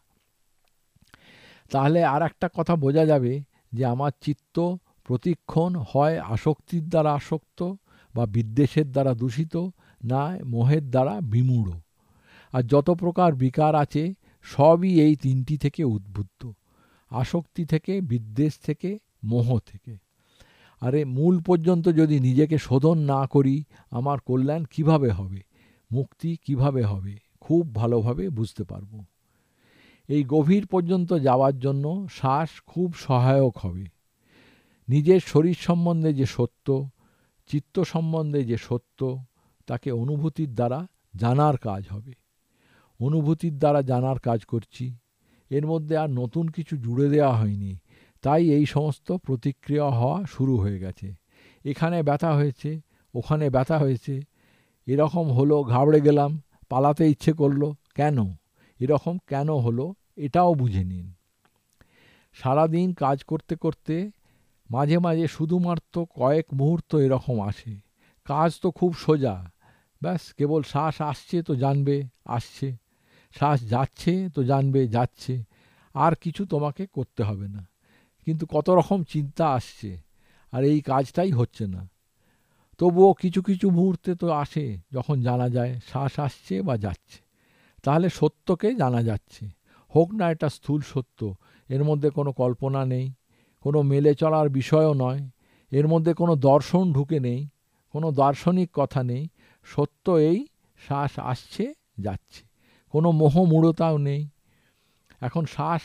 তাহলে আর একটা কথা বোঝা যাবে, যে আমার চিত্ত প্রতিক্ষণ হয় আসক্তির দ্বারা আসক্ত, বা বিদ্বেষের দ্বারা দূষিত, না মোহের দ্বারা বিমূঢ়। আর যত প্রকার বিকার আছে সবই এই 3টি থেকে উদ্বুদ্ধ, আসক্তি থেকে, বিদ্বেষ থেকে, মোহ থেকে। আরে মূল পর্যন্ত যদি নিজেকে শোধন না করি, আমার কল্যাণ কিভাবে হবে, মুক্তি কিভাবে হবে, খুব ভালোভাবে বুঝতে পারব। এই গভীর পর্যন্ত যাওয়ার জন্য শ্বাস খুব সহায়ক হবে। নিজের শরীর সম্বন্ধে যে সত্য, চিত্ত সম্বন্ধে যে সত্য, তাকে অনুভূতির দ্বারা জানার কাজ হবে। অনুভূতির দ্বারা জানার কাজ করছি, এর মধ্যে আর নতুন কিছু জুড়ে দেওয়া হয়নি। তাই এই সমস্ত প্রতিক্রিয়া হওয়া শুরু হয়ে গেছে। এখানে ব্যথা হয়েছে, ওখানে ব্যথা হয়েছে, এরকম হলো, ঘাবড়ে গেলাম, পালাতে ইচ্ছে করলো। কেন এরকম কেন হলো, এটাও বুঝে নিন। সারাদিন কাজ করতে করতে মাঝে মাঝে শুধুমাত্র কয়েক মুহূর্ত এরকম আসে। কাজ তো খুব সোজা, ব্যাস কেবল শ্বাস আসছে তো জানবে আসছে, শ্বাস যাচ্ছে তো জানবে যাচ্ছে, আর কিছু তোমাকে করতে হবে না। কিন্তু কত রকম চিন্তা আসছে, আর এই কাজটাই হচ্ছে না। তবুও কিছু কিছু মুহূর্তে তো আসে যখন জানা যায় শ্বাস আসছে বা যাচ্ছে, তাহলে সত্যকে জানা যাচ্ছে। হোক না এটা স্থূল সত্য, এর মধ্যে কোনো কল্পনা নেই, কোনো মেলে চলার বিষয়ও নয়, এর মধ্যে কোনো দর্শন ঢুকে নেই, কোনো দার্শনিক কথা নেই। সত্য এই শ্বাস আসছে যাচ্ছে, কোনো মোহমূঢ়তাও নেই। এখন শ্বাস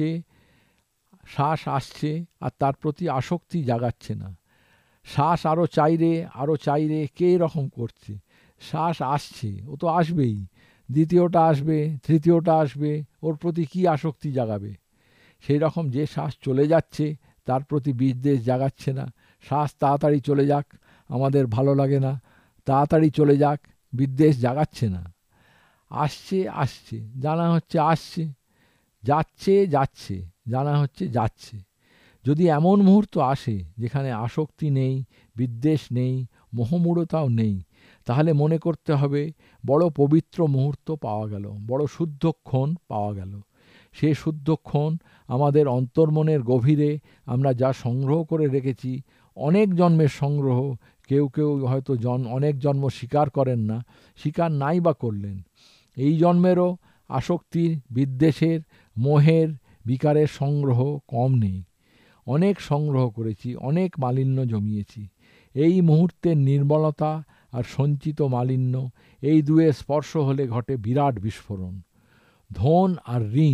আসছে আর তার প্রতি আসক্তি জাগাচ্ছে না। শ্বাস আরও চাই রে, কে এরকম করছে? শ্বাস আসছে, ও তো আসবেই, দ্বিতীয়টা আসবে, তৃতীয়টা আসবে, ওর প্রতি কি আসক্তি জাগাবে? সেই রকম যে শ্বাস চলে যাচ্ছে তার প্রতি বিদ্বেষ জাগাচ্ছে না। শ্বাস তাড়াতাড়ি চলে যাক, আমাদের ভালো লাগে না, তাড়াতাড়ি চলে যাক, বিদ্বেষ জাগাচ্ছে না। আসছে জানা হচ্ছে আসছে, যাচ্ছে জানা হচ্ছে যাচ্ছে। যদি এমন মুহূর্ত আসে যেখানে আসক্তি নেই, বিদ্বেষ নেই, মোহমূঢ়তাও নেই, তাহলে মনে করতে হবে বড় পবিত্র মুহূর্ত পাওয়া গেল, বড় শুদ্ধক্ষণ পাওয়া গেল। সে শুদ্ধক্ষণ আমাদের অন্তর্মনের গভীরে আমরা যা সংগ্রহ করে রেখেছি, অনেক জন্মের সংগ্রহ। কেউ কেউ হয়তো অনেক জন্ম স্বীকার করেন না, স্বীকার নাই বা করলেন। এই জন্মেরও আসক্তির, বিদ্বেষের, মোহের, বিকারের সংগ্রহ কম নেই। অনেক সংগ্রহ করেছি, অনেক মালিন্য জমিয়েছি। এই মুহূর্তের নির্মলতা আর সঞ্চিত মালিন্য, এই দুয়ে স্পর্শ হলে ঘটে বিরাট বিস্ফোরণ। ধন আর ঋণ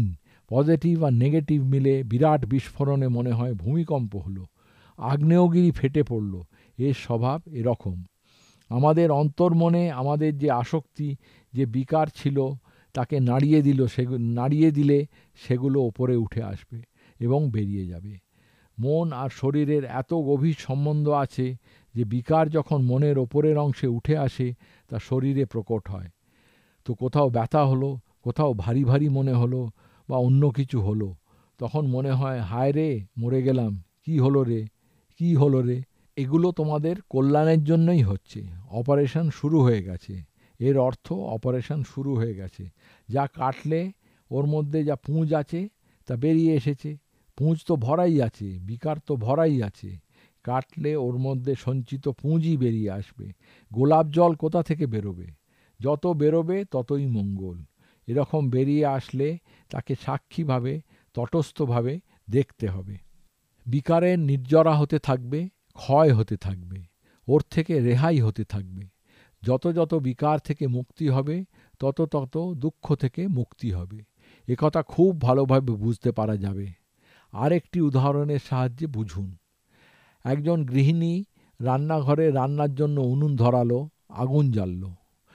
পজিটিভ আর নেগেটিভ মিলে বিরাট বিস্ফোরণে মনে হয় ভূমিকম্প হলো, আগ্নেয়গিরি ফেটে পড়ল। এর স্বভাব এরকম। আমাদের অন্তর্মনে আমাদের যে আসক্তি, যে বিকার ছিল, তাকে নাড়িয়ে দিলে সেগুলো ওপরে উঠে আসবে এবং বেরিয়ে যাবে। মন আর শরীরের এত গভীর সম্বন্ধ আছে যে বিকার যখন মনের ওপরের অংশে উঠে আসে তা শরীরে প্রকট হয়। তো কোথাও ব্যথা হলো, কোথাও ভারী ভারী মনে হলো বা অন্য কিছু হলো, তখন মনে হয় হায় রে, মরে গেলাম, কি হলো রে, কি হলো রে। এগুলো তোমাদের কল্যাণের জন্যই হচ্ছে। অপারেশন শুরু হয়ে গেছে। এর অর্থ অপারেশন শুরু হয়ে গেছে। যা কাটলে ওর মধ্যে যা পুঁজ আছে তা বেরিয়ে এসেছে। পুঁজ তো ভরাই আছে, বিকার তো ভরাই আছে। কাটলে ওর মধ্যে সঞ্চিত পুঁজই বেরিয়ে আসবে। গোলাপ জল কোথা থেকে বেরোবে? যত বেরোবে ততই মঙ্গল। এরকম বেরিয়ে আসলে তাকে সাক্ষীভাবে, তটস্থভাবে দেখতে হবে। বিকারের নির্জরা হতে থাকবে, ক্ষয় হতে থাকবে, ওর থেকে রেহাই হতে থাকবে। যত যত বিকার থেকে মুক্তি হবে তত তত দুঃখ থেকে মুক্তি হবে। একথা খুব ভালোভাবে বুঝতে পারা যাবে। আরেকটি উদাহরণের সাহায্যে বুঝুন। একজন গৃহিণী রান্নাঘরে রান্নার জন্য উনুন ধরালো, আগুন জ্বাললো,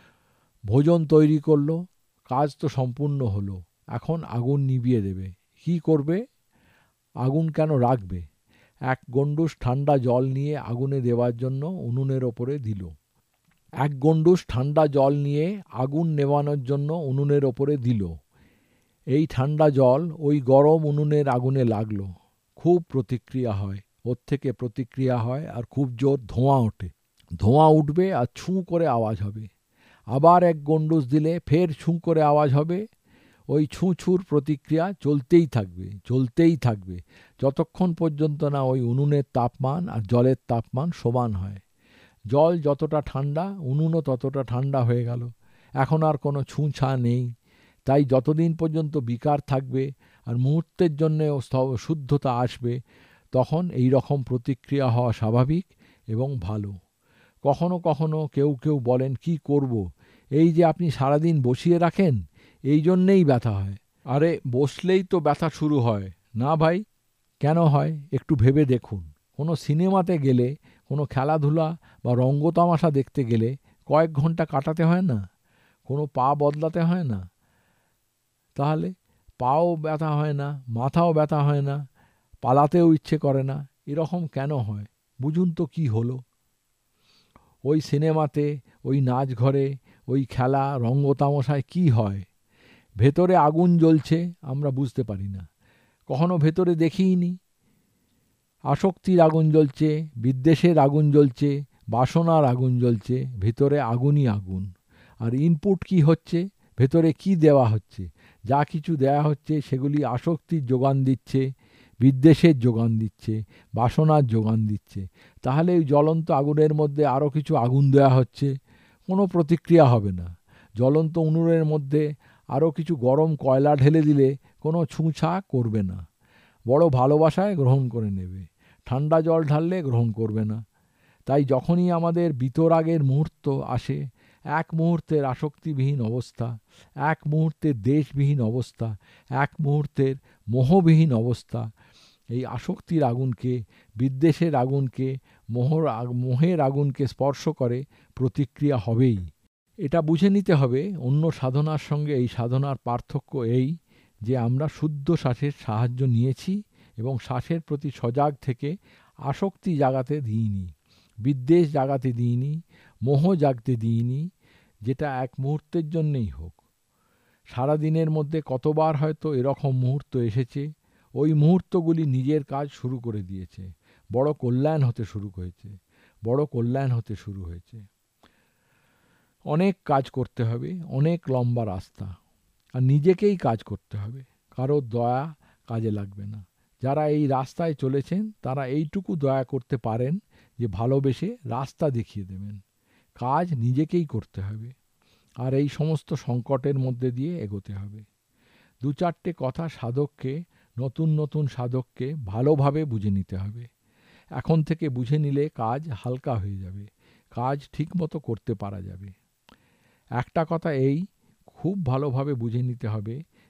ভোজন তৈরি করলো। কাজ তো সম্পূর্ণ হলো। এখন আগুন নিভিয়ে দেবে। কি করবে? আগুন কেন রাখবে? এক গণ্ডূষ ঠান্ডা জল নিয়ে আগুনে দেওয়ার জন্য উনুনের ওপরে দিল। এক গণ্ডূষ ঠান্ডা জল নিয়ে আগুন নেভানোর জন্য উনুনের ওপরে দিল। এই ঠান্ডা জল ওই গরম উনুনের আগুনে লাগলো। খুব প্রতিক্রিয়া হয়, ওর থেকে প্রতিক্রিয়া হয় আর খুব জোর ধোঁয়া ওঠে। ধোঁয়া উঠবে আর ছুঁ করে আওয়াজ হবে। আবার এক গণ্ডূষ দিলে ফের ছুঁ করে আওয়াজ হবে। ওই ছুঁ ছুঁর প্রতিক্রিয়া চলতেই থাকবে, চলতেই থাকবে, যতক্ষণ পর্যন্ত না ওই উনুনের তাপমান আর জলের তাপমান সমান হয়। জল যতটা ঠান্ডা, উনুনও ততটা ঠান্ডা হয়ে গেল। এখন আর কোনো ছুঁছা নেই। তাই যতদিন পর্যন্ত বিকার থাকবে আর মুহূর্তের জন্যে শুদ্ধতা আসবে, তখন এই রকম প্রতিক্রিয়া হওয়া স্বাভাবিক এবং ভালো। কখনো কখনো কেউ কেউ বলেন, কি করব, এই যে আপনি সারাদিন বসিয়ে রাখেন, এই জন্যেই ব্যথা হয়। আরে বসলেই তো ব্যথা শুরু হয় না ভাই? কেন হয় একটু ভেবে দেখুন। কোনো সিনেমাতে গেলে, কোনো খেলাধুলা বা রঙ্গতামাশা দেখতে গেলে কয়েক ঘন্টা কাটাতে হয় না? কোনো পা বদলাতে হয় না? তাহলে পাও ব্যথা হয় না, মাথাও ব্যথা হয় না, পালাতেও ইচ্ছে করে না। এরকম কেন হয়? বুঝুন তো কি হলো। ওই সিনেমাতে, ওই নাচ ঘরে, ওই খেলা রঙ্গতামাশায় কি হয়? ভেতরে আগুন জ্বলছে, আমরা বুঝতে পারি না, কখনো ভেতরে দেখিইনি। আসক্তির আগুন জ্বলছে, বিদ্বেষের আগুন জ্বলছে, বাসনার আগুন জ্বলছে, ভেতরে আগুনই আগুন। আর ইনপুট কি হচ্ছে? ভেতরে কি দেওয়া হচ্ছে? যা কিছু দেওয়া হচ্ছে সেগুলি আসক্তির যোগান দিচ্ছে, বিদ্বেষের যোগান দিচ্ছে, বাসনার যোগান দিচ্ছে। তাহলে ওই জ্বলন্ত আগুনের মধ্যে আরও কিছু আগুন দেওয়া হচ্ছে, কোনো প্রতিক্রিয়া হবে না। জ্বলন্ত উনুনের মধ্যে আরও কিছু গরম কয়লা ঢেলে দিলে কোনো ছুঁছা করবে না, বড় ভালোবাসায় গ্রহণ করে নেবে। ঠান্ডা জল ঢাললে গ্রহণ করবে না। তাই যখনই আমাদের বিতরাগের মুহূর্ত আসে, এক মুহূর্তের আসক্তিবিহীন অবস্থা, এক মুহূর্তের দেশবিহীন অবস্থা, এক মুহূর্তের মোহবিহীন অবস্থা, এই আসক্তির আগুনকে, বিদ্বেষের আগুনকে, মোহের আগুনকে স্পর্শ করে প্রতিক্রিয়া হবেই। এটা বুঝে নিতে হবে, অন্য সাধনার সঙ্গে এই সাধনার পার্থক্য এই যে আমরা শুদ্ধ শ্বাসের সাহায্য নিয়েছি এবং শ্বাসের প্রতি সজাগ থেকে আসক্তি জাগাতে দিইনি, বিদ্বেষ জাগাতে দিইনি, মোহ জাগতে দিইনি, যেটা এক মুহূর্তের জন্যেই হোক। সারা দিনের মধ্যে কতবার হয়তো এরকম মুহূর্ত এসেছে, ওই মুহূর্তগুলি নিজের কাজ শুরু করে দিয়েছে, বড় কল্যাণ হতে শুরু হয়েছে, বড় কল্যাণ হতে শুরু হয়েছে। অনেক কাজ করতে হবে, অনেক লম্বা রাস্তা, আর নিজেকেই কাজ করতে হবে, কারোর দয়া কাজে লাগবে না। যারা এই রাস্তায় চলেছেন তারা এইটুকু দয়া করতে পারেন যে ভালোবেসে রাস্তা দেখিয়ে দেবেন। কাজ নিজেকেই করতে হবে, আর এই সমস্ত সংকটের মধ্যে দিয়ে এগোতে হবে। দু চারটে কথা সাধককে, নতুন নতুন সাধককে ভালোভাবে বুঝে নিতে হবে। এখন থেকে বুঝে নিলে কাজ হালকা হয়ে যাবে, কাজ ঠিকমতো করতে পারা যাবে। একটা কথা এই, খুব ভালোভাবে বুঝে নিতে হবে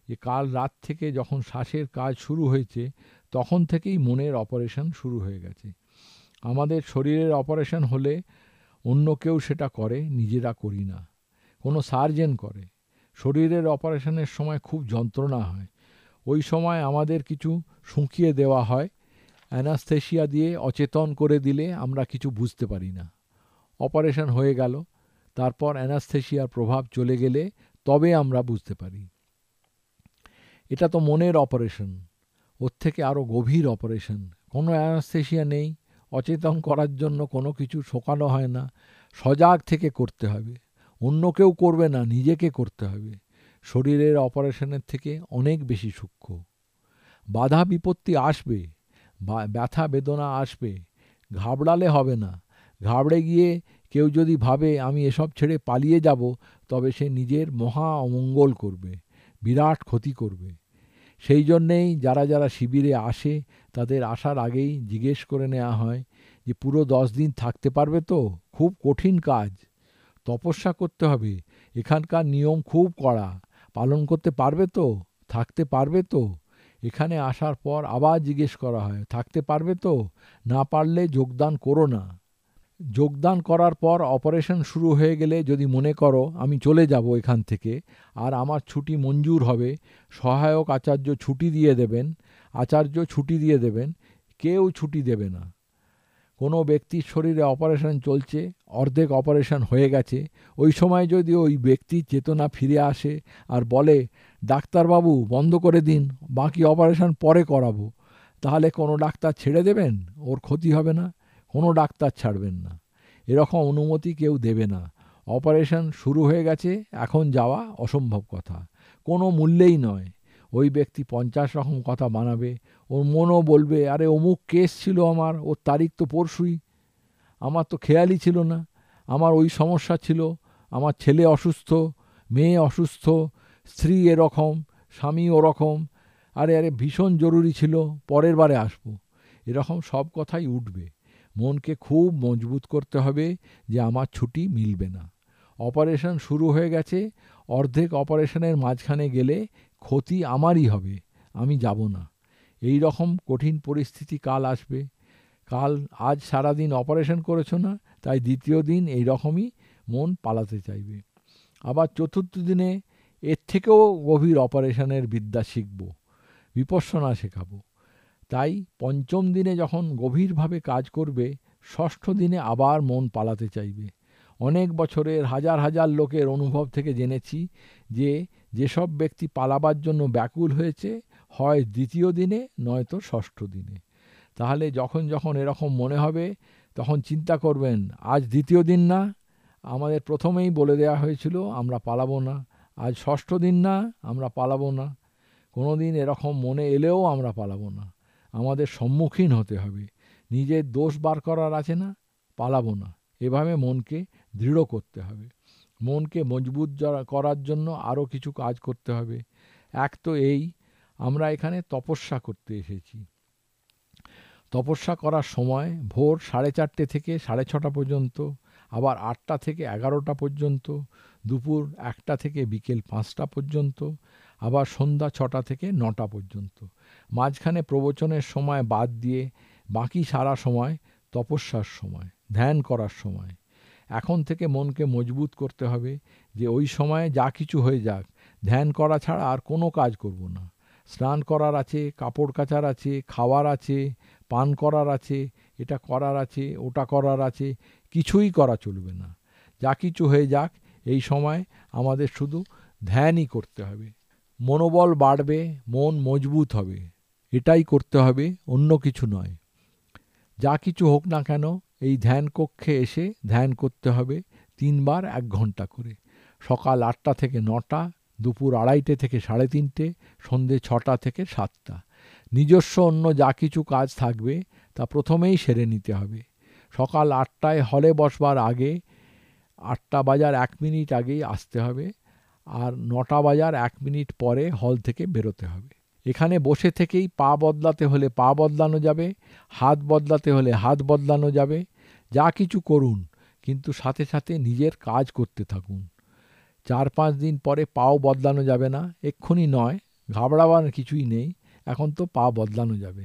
যে কাল রাত থেকে যখন শ্বাসের কাজ শুরু হয়েছে তখন থেকেই মনের অপারেশন শুরু হয়ে গেছে। আমাদের শরীরের অপারেশন হলে অন্য কেউ সেটা করে, নিজেরা করি না, কোনো সার্জেন করে। শরীরের অপারেশনের সময় খুব যন্ত্রণা হয়, ওই সময় আমাদের কিছু শুঁকিয়ে দেওয়া হয়, অ্যানাস্থেশিয়া দিয়ে অচেতন করে দিলে আমরা কিছু বুঝতে পারি না। অপারেশন হয়ে গেল, তারপর অ্যানাস্থেশিয়ার প্রভাব চলে গেলে তবে আমরা বুঝতে পারি। এটা তো মনের অপারেশন, ওর থেকে আরও গভীর অপারেশন। কোনো অ্যানাস্থেশিয়া নেই, অচেতন করার জন্য কোনো কিছু শোকানো হয় না, সজাগ থেকে করতে হবে। অন্য কেউ করবে না, নিজেকে করতে হবে। শরীরের অপারেশনের থেকে অনেক বেশি সূক্ষ্ম। বাধা বিপত্তি আসবে, ব্যথা বেদনা আসবে, ঘাবড়ালে হবে না। ঘাবড়ে গিয়ে কেউ যদি ভাবে আমি এসব ছেড়ে পালিয়ে যাব, তবে সে নিজের মহা অমঙ্গল করবে, বিরাট ক্ষতি করবে। সেই জন্যেই যারা যারা শিবিরে আসে তাদের আসার আগেই জিজ্ঞেস করে নেওয়া হয় যে পুরো 10 দিন থাকতে পারবে তো? খুব কঠিন কাজ, তপস্যা করতে হবে, এখানকার নিয়ম খুব কড়া, পালন করতে পারবে তো? থাকতে পারবে তো? এখানে আসার পর আবার জিজ্ঞেস করা হয় থাকতে পারবে তো? না পারলে যোগদান করো না। যোগদান করার পর অপারেশন শুরু হয়ে গেলে যদি মনে করো আমি চলে যাব এখান থেকে আর আমার ছুটি মঞ্জুর হবে, সহায়ক আচার্য ছুটি দিয়ে দেবেন, কেউ ছুটি দেবে না। কোনো ব্যক্তির শরীরে অপারেশন চলছে, অর্ধেক অপারেশন হয়ে গেছে, ওই সময় যদি ওই ব্যক্তির চেতনা ফিরে আসে আর বলে ডাক্তারবাবু বন্ধ করে দিন, বাকি অপারেশন পরে করাবো, তাহলে কোনো ডাক্তার ছেড়ে দেবেন? ওর ক্ষতি হবে না? কোনো ডাক্তার ছাড়বেন না, এরকম অনুমতি কেউ দেবে না। অপারেশন শুরু হয়ে গেছে, এখন যাওয়া অসম্ভব কথা, কোনো মূল্যেই নয়। ওই ব্যক্তি 50 রকম কথা বানাবে, ওর মনও বলবে আরে অমুক কেস ছিল আমার, ওর তারিখ তো পরশুই, আমার তো খেয়ালই ছিল না, আমার ওই সমস্যা ছিল, আমার ছেলে অসুস্থ, মেয়ে অসুস্থ, স্ত্রী এরকম, স্বামী ওরকম, আরে আরে ভীষণ জরুরি ছিল, পরের বারে আসবো, এরকম সব কথাই উঠবে। মনকে খুব মজবুত করতে হবে যে আমার ছুটি মিলবে না। অপারেশন শুরু হয়ে গেছে, অর্ধেক অপারেশনের মাঝখানে গেলে ক্ষতি আমারই হবে, আমি যাব না। এই রকম কঠিন পরিস্থিতি কাল আসবে। আজ সারাদিন অপারেশন করেছো না, তাই দ্বিতীয় দিন এই রকমই মন পালাতে চাইবে। আবার চতুর্থ দিনে এর থেকেও গভীর অপারেশনের বিদ্যা শিখব, বিপশ্যনা শেখাবো। তাই পঞ্চম দিনে যখন গভীরভাবে কাজ করবে, ষষ্ঠ দিনে আবার মন পালাতে চাইবে। অনেক বছরের হাজার হাজার লোকের অনুভব থেকে জেনেছি যে যেসব ব্যক্তি পালাবার জন্য ব্যাকুল হয়েছে, হয় দ্বিতীয় দিনে নয়তো ষষ্ঠ দিনে। তাহলে যখন যখন এরকম মনে হবে তখন চিন্তা করবেন আজ দ্বিতীয় দিন না, আমাদের প্রথমেই বলে দেওয়া হয়েছিল আমরা পালাবো না, আজ ষষ্ঠ দিন না, আমরা পালাবো না। কোনো দিন এরকম মনে এলেও আমরা পালাবো না, আমাদের সম্মুখীন হতে হবে। নিজের দোষ বার করার আছে না, পালাবো না, এভাবে মনকে দৃঢ় করতে হবে। মনকে মজবুত করার জন্য আরও কিছু কাজ করতে হবে। এক তো এই, আমরা এখানে তপস্যা করতে এসেছি। তপস্যা করার সময় ভোর 4:30 থেকে 6:30 পর্যন্ত, আবার 8টা থেকে 11টা পর্যন্ত, দুপুর 1টা থেকে বিকেল 5টা পর্যন্ত, আবার সন্ধ্যা 6টা থেকে 9টা পর্যন্ত। মাঝখানে প্রবচনের সময় বাদ দিয়ে বাকি সারা সময় তপস্যার সময়, ধ্যান করার সময়। এখন থেকে মনকে মজবুত করতে হবে যে ওই সময়ে যা কিছু হয়ে যাক, ধ্যান করা ছাড়া আর কোনো কাজ করব না। স্নান করার আছে, কাপড় কাচার আছে, খাওয়ার আছে, পান করার আছে, এটা করার আছে, ওটা করার আছে, কিছুই করা চলবে না। যা কিছু হয়ে যাক, এই সময় আমাদের শুধু ধ্যানই করতে হবে। মনোবল বাড়বে, মন মজবুত হবে, এটাই করতে হবে, অন্য কিছু নয়। যা কিছু হোক না কেন এই ধ্যান কক্ষে এসে ধ্যান করতে হবে 3 বার 1 ঘন্টা করে। সকাল 8টা থেকে 9টা, দুপুর 2:30 থেকে 3:30, সন্ধে 6টা থেকে 7টা। নিজস্ব অন্য যা কিছু কাজ থাকবে তা প্রথমেই সেরে নিতে হবে। সকাল 8টায় হলে বসবার আগে 8টা বাজার 1 মিনিট আগেই আসতে হবে, আর 9টা বাজার 1 মিনিট পরে হল থেকে বেরোতে হবে। এখানে বসে থেকেই পা বদলাতে হলে পা বদলানো যাবে, হাত বদলাতে হলে হাত বদলানো যাবে। যা কিছু করুন, কিন্তু সাথে সাথে নিজের কাজ করতে থাকুন। 4-5 দিন পরে পাও বদলানো যাবে না, এক্ষুনি নয়, ঘাবড়াবার কিছুই নেই, এখন তো পা বদলানো যাবে।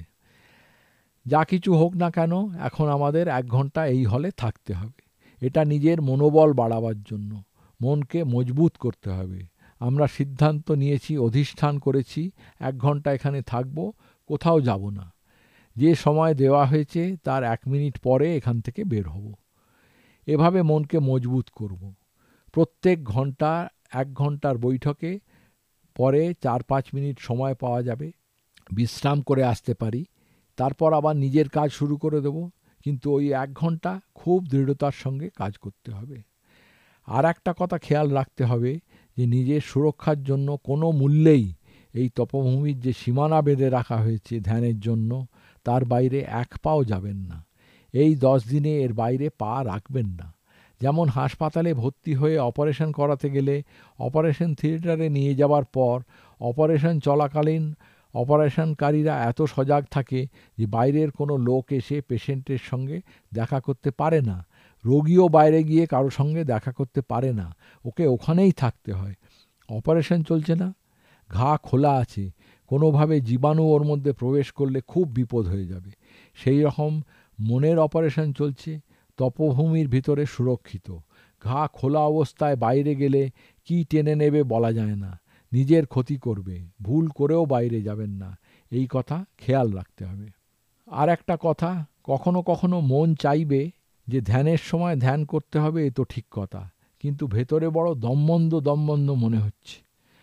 যা কিছু হোক না কেন, এখন আমাদের 1 ঘন্টা এই হলে থাকতে হবে। এটা নিজের মনোবল বাড়াবার জন্য, মনকে মজবুত করতে হবে। আমরা সিদ্ধান্ত নিয়েছি, অধিষ্ঠান করেছি 1 ঘন্টা এখানে থাকব, কোথাও যাব না। যে সময় দেওয়া হয়েছে তার 1 মিনিট পরে এখান থেকে বের হব। এভাবে মনকে মজবুত করব। প্রত্যেক ঘন্টা 1 ঘন্টার বৈঠকে পরে 4-5 মিনিট সময় পাওয়া যাবে, বিশ্রাম করে আসতে পারি, তারপর আবার নিজের কাজ শুরু করে দেব। কিন্তু ওই 1 ঘন্টা খুব দৃঢ়তার সঙ্গে কাজ করতে হবে। আর একটা কথা খেয়াল রাখতে হবে যে নিজের সুরক্ষার জন্য কোনো মূল্যেই এই তপভূমির যে সীমানা বেঁধে রাখা হয়েছে ধ্যানের জন্য, তার বাইরে 1 পাও যাবেন না। এই 10 দিনে এর বাইরে পা রাখবেন না। যেমন হাসপাতালে ভর্তি হয়ে অপারেশন করাতে গেলে অপারেশন থিয়েটারে নিয়ে যাওয়ার পর অপারেশন চলাকালীন অপারেশনকারীরা এত সজাগ থাকে যে বাইরের কোনো লোক এসে পেশেন্টের সঙ্গে দেখা করতে পারে না। রোগীও বাইরে গিয়ে কারো সঙ্গে দেখা করতে পারে না, ওকে ওখানেই থাকতে হয়। অপারেশন চলছে না, ঘা খোলা আছে, কোনোভাবে জীবাণু ওর মধ্যে প্রবেশ করলে খুব বিপদ হয়ে যাবে। সেই রকম মনের অপারেশন চলছে, তপভূমির ভিতরে সুরক্ষিত। ঘা খোলা অবস্থায় বাইরে গেলে কী টেনে নেবে বলা যায় না, নিজের ক্ষতি করবে, ভুল করেও বাইরে যাবেন না, এই কথা খেয়াল রাখতে হবে। আর একটা কথা, কখনো কখনো মন চাইবে যে ধ্যানের সময় ধ্যান করতে হবে, এ তো ঠিক কথা, কিন্তু ভেতরে বড় দমবন্ধ দমবন্ধ মনে হচ্ছে।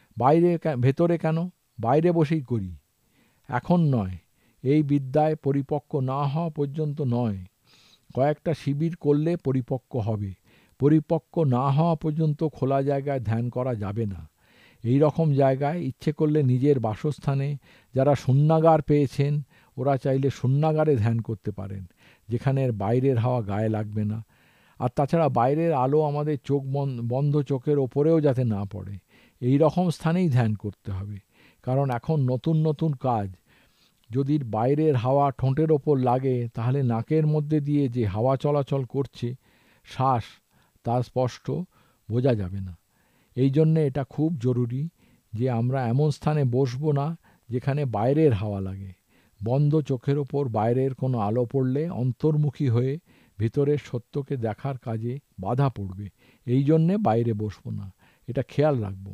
ভেতরে কেন, বাইরে বসেই করি। এখন নয়, এই বিদ্যায় পরিপক্ক না হওয়া পর্যন্ত নয়। কয়েকটা শিবির করলে পরিপক্ক হবে। পরিপক্ক না হওয়া পর্যন্ত খোলা জায়গায় ধ্যান করা যাবে না। এই রকম জায়গায় ইচ্ছে করলে নিজের বাসস্থানে, যারা শূন্যাগার পেয়েছেন ওরা চাইলে শূন্যাগারে ধ্যান করতে পারেন, যেখানে বাইরের হাওয়া গায়ে লাগবে না। আর তাছাড়া বাইরের আলো আমাদের চোখ বন্ধ চোখের ওপরেও যাতে না পড়ে, এই রকম স্থানেই ধ্যান করতে হবে। কারণ এখন নতুন নতুন কাজ, যদি বাইরের হাওয়া ঠোঁটের ওপর লাগে তাহলে নাকের মধ্যে দিয়ে যে হাওয়া চলাচল করছে, শ্বাস, তা স্পষ্ট বোঝা যাবে না। এই জন্যে এটা খুব জরুরি যে আমরা এমন স্থানে বসবো না যেখানে বাইরের হাওয়া লাগে। বন্ধ চোখের ওপর বাইরের কোনো আলো পড়লে অন্তর্মুখী হয়ে ভিতরের সত্যকে দেখার কাজে বাধা পড়বে। এই জন্যে বাইরে বসবো না, এটা খেয়াল রাখবো।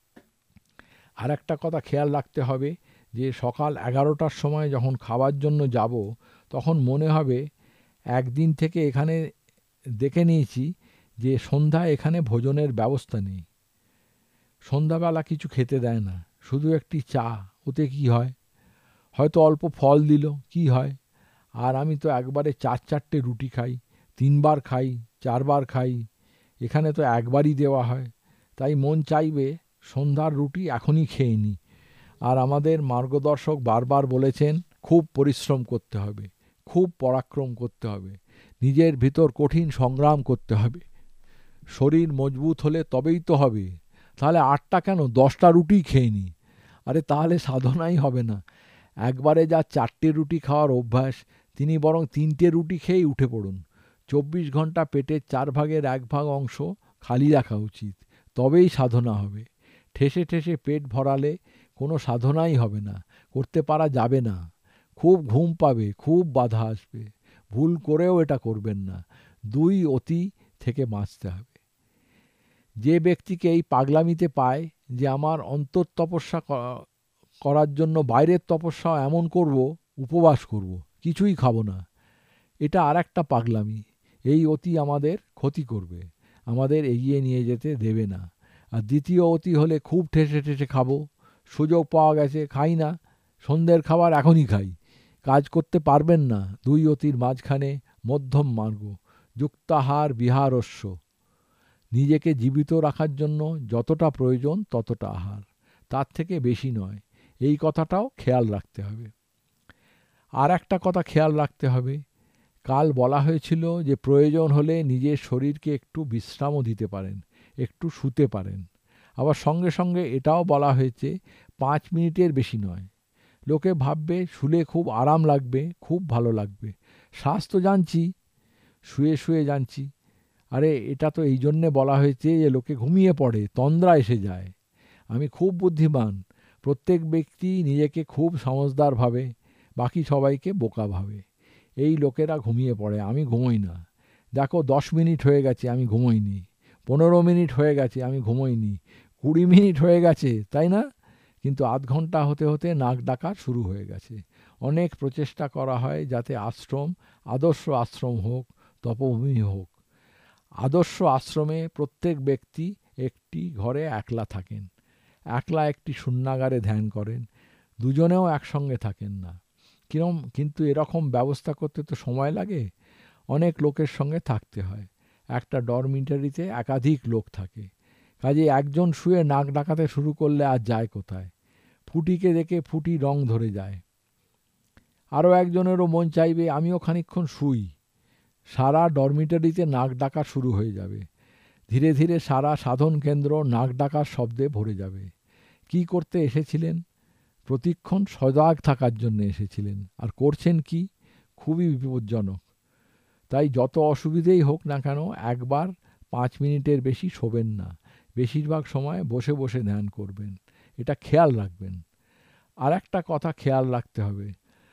আর একটা কথা খেয়াল রাখতে হবে যে সকাল 11টার সময় যখন খাবার জন্য যাব, তখন মনে হবে একদিন থেকে এখানে দেখে নিয়েছি যে সন্ধ্যায় এখানে ভোজনের ব্যবস্থা নেই। সন্ধ্যাবেলা কিছু খেতে দেয় না, শুধু একটি চা, ওতে কি হয়? হয়তো অল্প ফল দিল, কি হয়? আর আমি তো একবারে 4-4টে রুটি খাই, 3 বার খাই, 4 বার খাই। এখানে তো একবারই দেওয়া হয়। তাই মন চাইবে সন্ধ্যার রুটি এখনই খেয়ে নিই। আর আমাদের মার্গদর্শক বারবার বলেছেন খুব পরিশ্রম করতে হবে, খুব পরাক্রম করতে হবে, নিজের ভিতর কঠিন সংগ্রাম করতে হবে। শরীর মজবুত হলে তবেই তো হবে। তাহলে 8টা কেন, 10টা রুটি খেয়ে নিই। আরে তাহলে সাধনাই হবে না। একবারে যা 4টে রুটি খাওয়ার অভ্যাস, তিনি বরং 3টে রুটি খেয়েই উঠে পড়ুন। 24 ঘন্টা পেটের 4 ভাগের 1 ভাগ অংশ খালি রাখা উচিত, তবেই সাধনা হবে। ঠেসে ঠেসে পেট ভরালে কোনো সাধনাই হবে না, করতে পারা যাবে না। খুব ঘুম পাবে, খুব বাধা আসবে। ভুল করেও এটা করবেন না। 2 অতি থেকে বাঁচতে হবে। যে ব্যক্তিকে এই পাগলামিতে পায় যে আমার অন্তর তপস্যা করার জন্য বাইরের তপস্যাও এমন করব, উপবাস করব, কিছুই খাবো না, এটা আর একটা পাগলামি। এই অতি আমাদের ক্ষতি করবে, আমাদের এগিয়ে নিয়ে যেতে দেবে না। আর দ্বিতীয় অতি হলে খুব ঠেসে ঠেসে খাবো, সুযোগ পাওয়া গেছে খাই না, সন্ধ্যের খাবার এখনই খাই, কাজ করতে পারবেন না। 2 অতির মাঝখানে মধ্যম মার্গ, যুক্তাহার বিহারস্য। নিজেকে জীবিত রাখার জন্য যতটা প্রয়োজন ততটা আহার, তার থেকে বেশি নয়। এই কথাটাও খেয়াল রাখতে হবে। আর একটা কথা খেয়াল রাখতে হবে, কাল বলা হয়েছিল যে প্রয়োজন হলে নিজের শরীরকে একটু বিশ্রামও দিতে পারেন, একটু শুতে পারেন। আবার সঙ্গে সঙ্গে এটাও বলা হয়েছে 5 মিনিটের বেশি নয়। লোকে ভাববে শুলে খুব আরাম লাগবে, খুব ভালো লাগবে। শ্বাস তো জানছি, শুয়ে শুয়ে জানছি। আরে এটা তো এই জন্যে বলা হয়েছে যে লোকে ঘুমিয়ে পড়ে, তন্দ্রা এসে যায়। আমি খুব বুদ্ধিমান, প্রত্যেক ব্যক্তি নিজেকে খুব সমঝদার ভাবে, বাকি সবাইকে বোকা ভাবে। এই লোকেরা ঘুমিয়ে পড়ে, আমি ঘুমোই না। দেখো 10 মিনিট হয়ে গেছে, আমি ঘুমোইনি। 15 মিনিট হয়ে গেছে, আমি ঘুমোইনি। 20 মিনিট হয়ে গেছে, তাই না? কিন্তু আধ ঘন্টা হতে হতে নাক ডাকা শুরু হয়ে গেছে। অনেক প্রচেষ্টা করা হয় যাতে আশ্রম আদর্শ আশ্রম হোক, তপভূমি হোক। আদর্শ আশ্রমে প্রত্যেক ব্যক্তি একটি ঘরে একলা থাকেন, একলা একটি শূন্যাগারে ধ্যান করেন, দুজনেও একসঙ্গে থাকেন না। কিন্তু এরকম ব্যবস্থা করতে তো সময় লাগে, অনেক লোকের সঙ্গে থাকতে হয়। একটা ডরমিটারিতে একাধিক লোক থাকে, কাজে একজন শুয়ে নাক ডাকাতে শুরু করলে আর যায় কোথায়? ফুটিকে দেখে ফুটি রং ধরে যায়। আরও একজনেরও মন চাইবে আমিও খানিকক্ষণ শুই। সারা ডরমিটারিতে নাক ডাকা শুরু হয়ে যাবে। ধীরে ধীরে সারা সাধন কেন্দ্র নাক ডাকার শব্দে ভরে যাবে। কি করতে এসেছিলেন? প্রতিক্ষণ সজাগ থাকার জন্য এসেছিলেন, আর করছেন কি? খুবই বিপজ্জনক। তাই যত অসুবিধেই হোক না কেন, একবার 5 মিনিটের বেশি শোবেন না। বেশিরভাগ সময় বসে বসে ধ্যান করবেন, এটা খেয়াল রাখবেন। আর একটা কথা খেয়াল রাখতে হবে,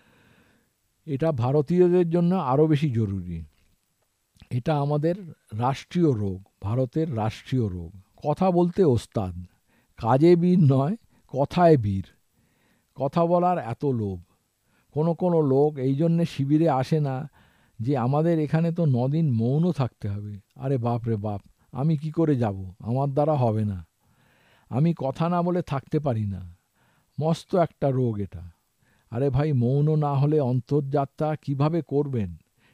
এটা ভারতীয়দের জন্য আরও বেশি জরুরি। এটা আমাদের রাষ্ট্রীয় রোগ, ভারতের রাষ্ট্রীয় রোগ। কথা বলতে ওস্তাদ, কাজে বীর নয়, কথায় বীর। কথা বলার এত লোভ। কোনো লোক এই জন্যে শিবিরে আসে না যে আমাদের এখানে তো 9 দিন মৌন থাকতে হবে। আরে বাপ রে বাপ, আমি কি করে যাব? আমার দ্বারা হবে না। আমি কথা না বলে থাকতে পারি না। মস্ত একটা রোগ এটা। আরে ভাই, মৌন না হলে অন্তর্যাত্রা কিভাবে করবেন?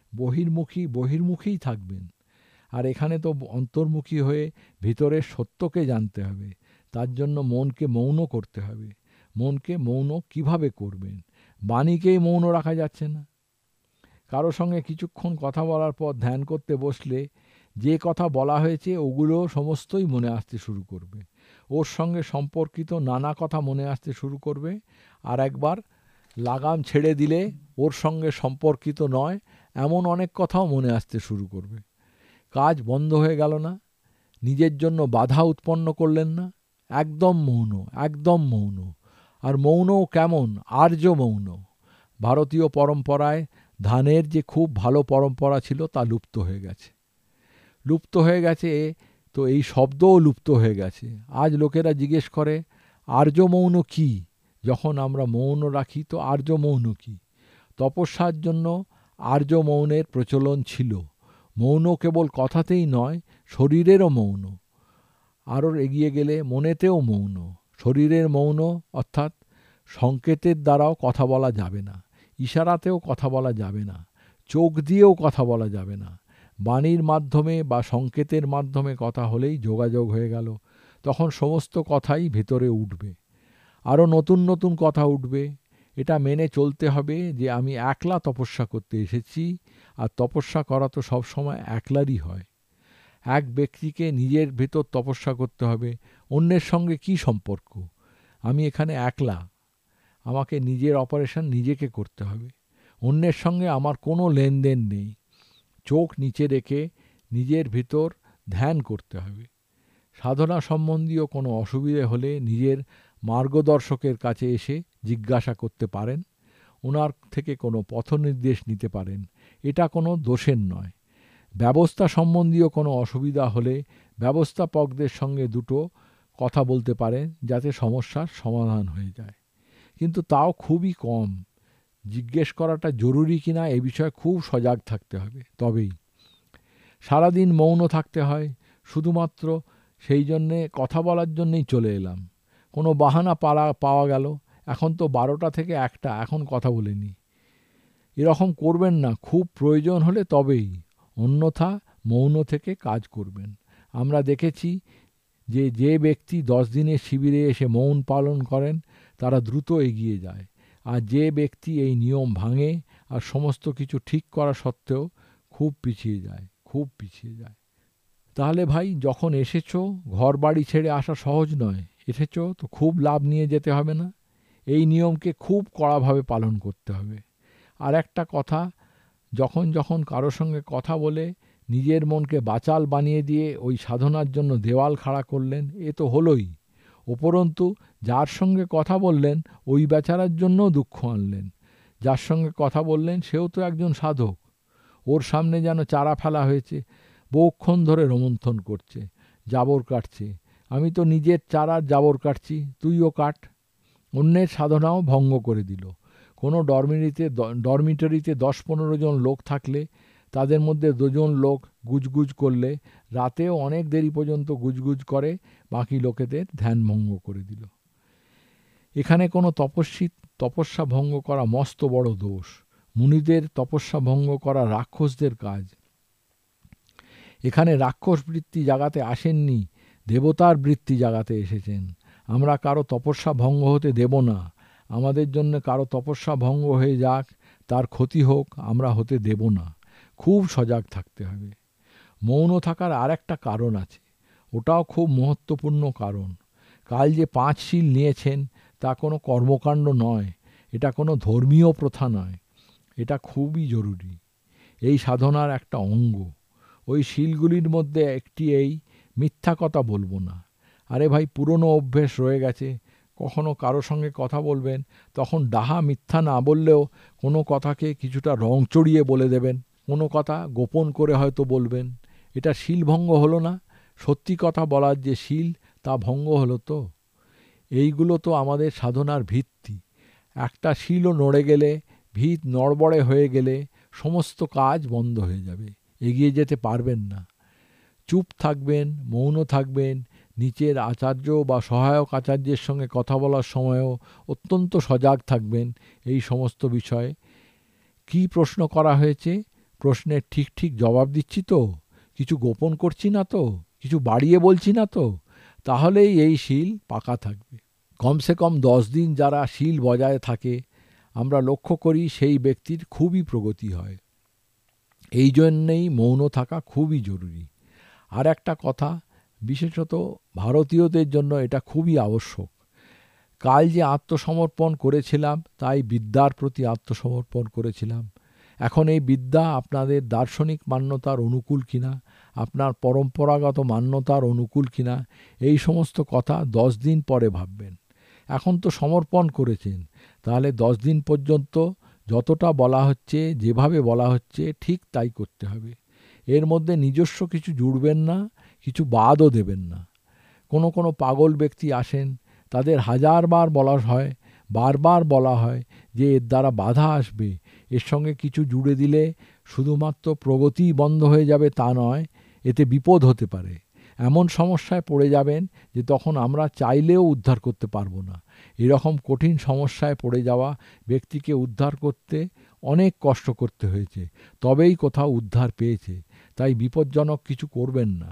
বহির্মুখীই থাকবেন। আর এখানে তো অন্তর্মুখী হয়ে ভিতরের সত্যকে জানতে হবে। তার জন্য মনকে মৌন করতে হবে। মনকে মৌন কিভাবে করবেন? বাণীকেই মৌন রাখা যাচ্ছে না। কারো সঙ্গে কিছুক্ষণ কথা বলার পর ধ্যান করতে বসলে যে কথা বলা হয়েছে ওগুলো সমস্তই মনে আসতে শুরু করবে। ওর সঙ্গে সম্পর্কিত নানা কথা মনে আসতে শুরু করবে। আর একবার লাগাম ছেড়ে দিলে ওর সঙ্গে সম্পর্কিত নয় এমন অনেক কথাও মনে আসতে শুরু করবে। কাজ বন্ধ হয়ে গেল না? নিজের জন্য বাধা উৎপন্ন করলেন না? একদম মৌন, একদম মৌন। আর মৌনও কেমন? আর্য মৌন। ভারতীয় পরম্পরায় ধ্যানের যে খুব ভালো পরম্পরা ছিল তা লুপ্ত হয়ে গেছে। তো এই শব্দও লুপ্ত হয়ে গেছে। আজ লোকেরা জিজ্ঞেস করে আর্য মৌন কী? যখন আমরা মৌন রাখি তো আর্য মৌন কী? তপস্যার জন্য আর্য মৌনের প্রচলন ছিল। মৌন কেবল কথাতেই নয়, শরীরেরও মৌন। আরও এগিয়ে গেলে মনেতেও মৌন। শরীরের মৌন অর্থাৎ সংকেতের দ্বারাও কথা বলা যাবে না, ইশারাতেও কথা বলা যাবে না, চোখ দিয়েও কথা বলা যাবে না। বাণীর মাধ্যমে বা সংকেতের মাধ্যমে কথা হলেই যোগাযোগ হয়ে গেল। তখন সমস্ত কথাই ভেতরে উঠবে, আরও নতুন নতুন কথা উঠবে। এটা মেনে চলতে হবে যে আমি একলা তপস্যা করতে এসেছি, আর তপস্যা করা তো সবসময় একলারই হয়। এক ব্যক্তিকে নিজের ভেতর তপস্যা করতে হবে। অন্যের সঙ্গে কি সম্পর্ক? আমি এখানে একলা, আমাকে নিজের অপারেশন নিজেকে করতে হবে। অন্যের সঙ্গে আমার কোনো লেনদেন নেই। চোখ নিচে রেখে নিজের ভিতর ধ্যান করতে হবে। সাধনা সম্বন্ধীয় কোনো অসুবিধে হলে নিজের মার্গদর্শকের কাছে এসে জিজ্ঞাসা করতে পারেন, ওনার থেকে কোনো পথনির্দেশ নিতে পারেন। এটা কোনো দোষের নয়। ব্যবস্থা সম্বন্ধীয় কোনো অসুবিধা হলে ব্যবস্থাপকদের সঙ্গে দুটো কথা বলতে পারেন যাতে সমস্যার সমাধান হয়ে যায়। কিন্তু তাও খুবই কম। জিজ্ঞেস করাটা জরুরি কিনা এ বিষয়ে খুব সজাগ থাকতে হবে, তবেই। সারাদিন মৌন থাকতে হয়, শুধুমাত্র সেই জন্যে কথা বলার জন্যেই চলে এলাম। কোনো বাহানা পাওয়া গেল, এখন তো 12টা থেকে 1টা, এখন কথা বলে নিই। এরকম করবেন না, খুব প্রয়োজন হলে তবেই। অন্যথা মৌন থেকে কাজ করবেন। আমরা দেখেছি যে ব্যক্তি 10 দিনের শিবিরে এসে মৌন পালন করেন তারা দ্রুত এগিয়ে যায়, আর যে ব্যক্তি এই নিয়ম ভাঙে আর সমস্ত কিছু ঠিক করা সত্ত্বেও খুব পিছিয়ে যায়। তাহলে ভাই, যখন এসেছো, ঘর বাড়ি ছেড়ে আসা সহজ নয়। এসেছো তো খুব লাভ নিয়ে যেতে হবে না। এই নিয়মকে খুব কড়াভাবে পালন করতে হবে। আর একটা কথা, যখন কারোর সঙ্গে কথা বলে নিজের মনকে বাচাল বানিয়ে দিয়ে ওই সাধনার জন্য দেওয়াল খাড়া করলেন, এ তো হলোই। উপরন্তু যার সঙ্গে কথা বললেন ওই বেচারার জন্যও দুঃখ আনলেন। যার সঙ্গে কথা বললেন সেও তো একজন সাধক। ওর সামনে যেন চারা ফেলা হয়েছে, বহুক্ষণ ধরে রোমন্থন করছে, জাবর কাটছে। আমি তো নিজের চারার জাবর কাটছি, তুইও কাট। অন্যের সাধনাও ভঙ্গ করে দিল। কোনো ডরমিটরিতে 10-15 জন লোক থাকলে তাদের মধ্যে 2 জন লোক গুজগুজ করলে রাতেও অনেক দেরি পর্যন্ত গুজগুজ করে, বাকি লোকেদের ধ্যান ভঙ্গ করে দিল। এখানে কোনো তপস্যা ভঙ্গ করা মস্ত বড় দোষ। মুনিদের তপস্যা ভঙ্গ করা রাক্ষসদের কাজ। এখানে রাক্ষস বৃত্তি জাগাতে আসেননি, দেবতার বৃত্তি জাগাতে এসেছেন। আমরা কারো তপস্যা ভঙ্গ হতে দেব না। আমাদের জন্য কারো তপস্যা ভঙ্গ হয়ে যাক, তার ক্ষতি হোক, আমরা হতে দেব না। খুব সজাগ থাকতে হবে। মৌন থাকার আর একটা কারণ আছে, ওটাও খুব মহত্বপূর্ণ কারণ। কাল যে 5 শীল নিয়েছেন তা কোনো কর্মকাণ্ড নয়, এটা কোনো ধর্মীয় প্রথা নয়, এটা খুবই জরুরি, এই সাধনার একটা অঙ্গ। ওই শীলগুলির মধ্যে একটি এই, মিথ্যা কথা বলবো না। আরে ভাই, পুরনো অভ্যেস রয়ে গেছে। কখনো কারো সঙ্গে কথা বলবেন, তখন ডাহা মিথ্যা না বললেও কোনো কথাকে কিছুটা রং চড়িয়ে বলে দেবেন, কোনো কথা গোপন করে হয়তো বলবেন। এটা শীল ভঙ্গ হলো না? সত্যি কথা বলার যে শীল, তা ভঙ্গ হলো তো? এইগুলো তো আমাদের সাধনার ভিত্তি। একটা শীলও নড়ে গেলে, ভিত নড়বড়ে হয়ে গেলে সমস্ত কাজ বন্ধ হয়ে যাবে, এগিয়ে যেতে পারবেন না। চুপ থাকবেন, মৌন থাকবেন। নিচের আচার্য বা সহায়ক আচার্যের সঙ্গে কথা বলার সময়ও অত্যন্ত সজাগ থাকবেন এই সমস্ত বিষয়ে। কী প্রশ্ন করা হয়েছে, প্রশ্নের ঠিক ঠিক জবাব দিচ্ছি তো? কিছু গোপন করছি না তো? কিছু বাড়িয়ে বলছি না তো? তাহলেই এই শীল পাকা থাকবে। কমসে কম 10 দিন যারা শীল বজায় থাকে, আমরা লক্ষ্য করি সেই ব্যক্তির খুবই প্রগতি হয়। এই জন্যেই মৌন থাকা খুবই জরুরি। আর একটা কথা, বিশেষত ভারতীয়দের জন্য এটা খুবই আবশ্যক। কাল যে আত্মসমর্পণ করেছিলাম, তাই বিদ্যার প্রতি আত্মসমর্পণ করেছিলাম। এখন এই বিদ্যা আপনাদের দার্শনিক মান্যতার অনুকূল কিনা, আপনার পরম্পরাগত মান্যতার অনুকূল কিনা, এই সমস্ত কথা 10 দিন পরে ভাববেন। এখন তো সমর্পণ করেছেন, তাহলে 10 দিন পর্যন্ত যতটা বলা হচ্ছে, যেভাবে বলা হচ্ছে, ঠিক তাই করতে হবে। এর মধ্যে নিজস্ব কিছু জুড়বেন না, কিছু বাদও দেবেন না। কোনো কোনো পাগল ব্যক্তি আসেন, তাদের 1000 বার বলা হয়, বারবার বলা হয় যে এর দ্বারা বাধা আসবে, এর সঙ্গে কিছু জুড়ে দিলে শুধুমাত্র প্রগতিই বন্ধ হয়ে যাবে তা নয়, এতে বিপদ হতে পারে। এমন সমস্যায় পড়ে যাবেন যে তখন আমরা চাইলেও উদ্ধার করতে পারবো না। এরকম কঠিন সমস্যায় পড়ে যাওয়া ব্যক্তিকে উদ্ধার করতে অনেক কষ্ট করতে হয়েছে, তবেই কোথাও উদ্ধার পেয়েছে। তাই বিপজ্জনক কিছু করবেন না।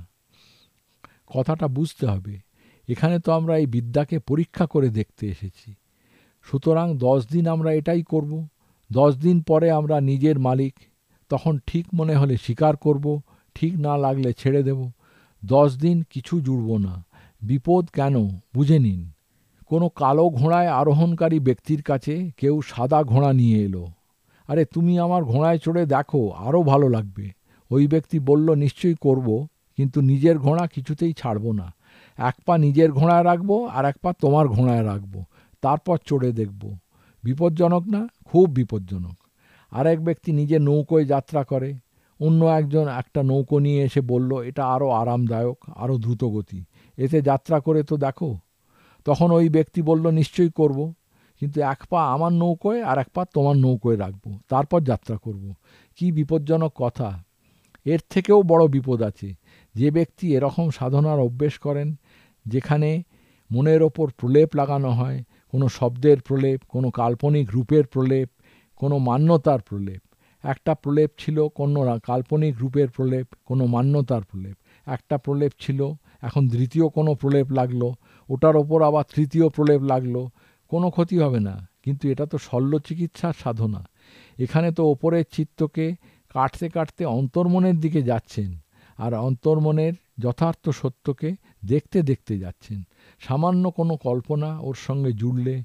কথাটা বুঝতে হবে। এখানে তো আমরা এই বিদ্যাকে পরীক্ষা করে দেখতে এসেছি। সুতরাং 10 দিন আমরা এটাই করব। 10 দিন পরে আমরা নিজের মালিক। তখন ঠিক মনে হলে স্বীকার করব, ঠিক না লাগলে ছেড়ে দেব। 10 দিন কিছু জুড়ব না। বিপদ কেন, বুঝে নিন। কোনো কালো ঘোড়ায় আরোহণকারী ব্যক্তির কাছে কেউ সাদা ঘোড়া নিয়ে এলো। আরে তুমি আমার ঘোড়ায় চড়ে দেখো, আরও ভালো লাগবে। ওই ব্যক্তি বলল, নিশ্চয়ই করব, কিন্তু নিজের ঘোড়া কিছুতেই ছাড়ব না। 1 পা নিজের ঘোড়ায় রাখবো, আর 1 পা তোমার ঘোড়ায় রাখবো, তারপর চড়ে দেখব। বিপজ্জনক না? খুব বিপজ্জনক। আর এক ব্যক্তি নিজে নৌকোয় যাত্রা করে। অন্য একজন একটা নৌকো নিয়ে এসে বলল, এটা আরও আরামদায়ক, আরও দ্রুতগতি, এতে যাত্রা করে তো দেখো। তখন ওই ব্যক্তি বলল, নিশ্চয়ই করব, কিন্তু 1 পা আমার নৌকোয় আর 1 পা তোমার নৌকোয় রাখবো, তারপর যাত্রা করব। কি বিপজ্জনক কথা! এর থেকেও বড় বিপদ আছে। যে ব্যক্তি এরকম সাধনার অভ্যেস করেন, যেখানে মনের ওপর প্রলেপ লাগানো হয়, কোনো শব্দের প্রলেপ, কোনো কাল্পনিক রূপের প্রলেপ, কোনো মান্যতার প্রলেপ। একটা প্রলেপ ছিল কোনো কাল্পনিক রূপের প্রলেপ, কোনো মান্যতার প্রলেপ। একটা প্রলেপ ছিল, এখন দ্বিতীয় কোনো প্রলেপ লাগলো, ওটার ওপর আবার তৃতীয় প্রলেপ লাগলো। কোনো ক্ষতি হবে না, কিন্তু এটা তো শল্য চিকিৎসার সাধনা। এখানে তো ওপরের চিত্তকে কাটতে কাটতে অন্তর্মনের দিকে যাচ্ছেন, আর অন্তর্মনের যথার্থ সত্যকে দেখতে দেখতে যাচ্ছেন। সামান্য কোনো কল্পনা ওর সঙ্গে জুড়লে,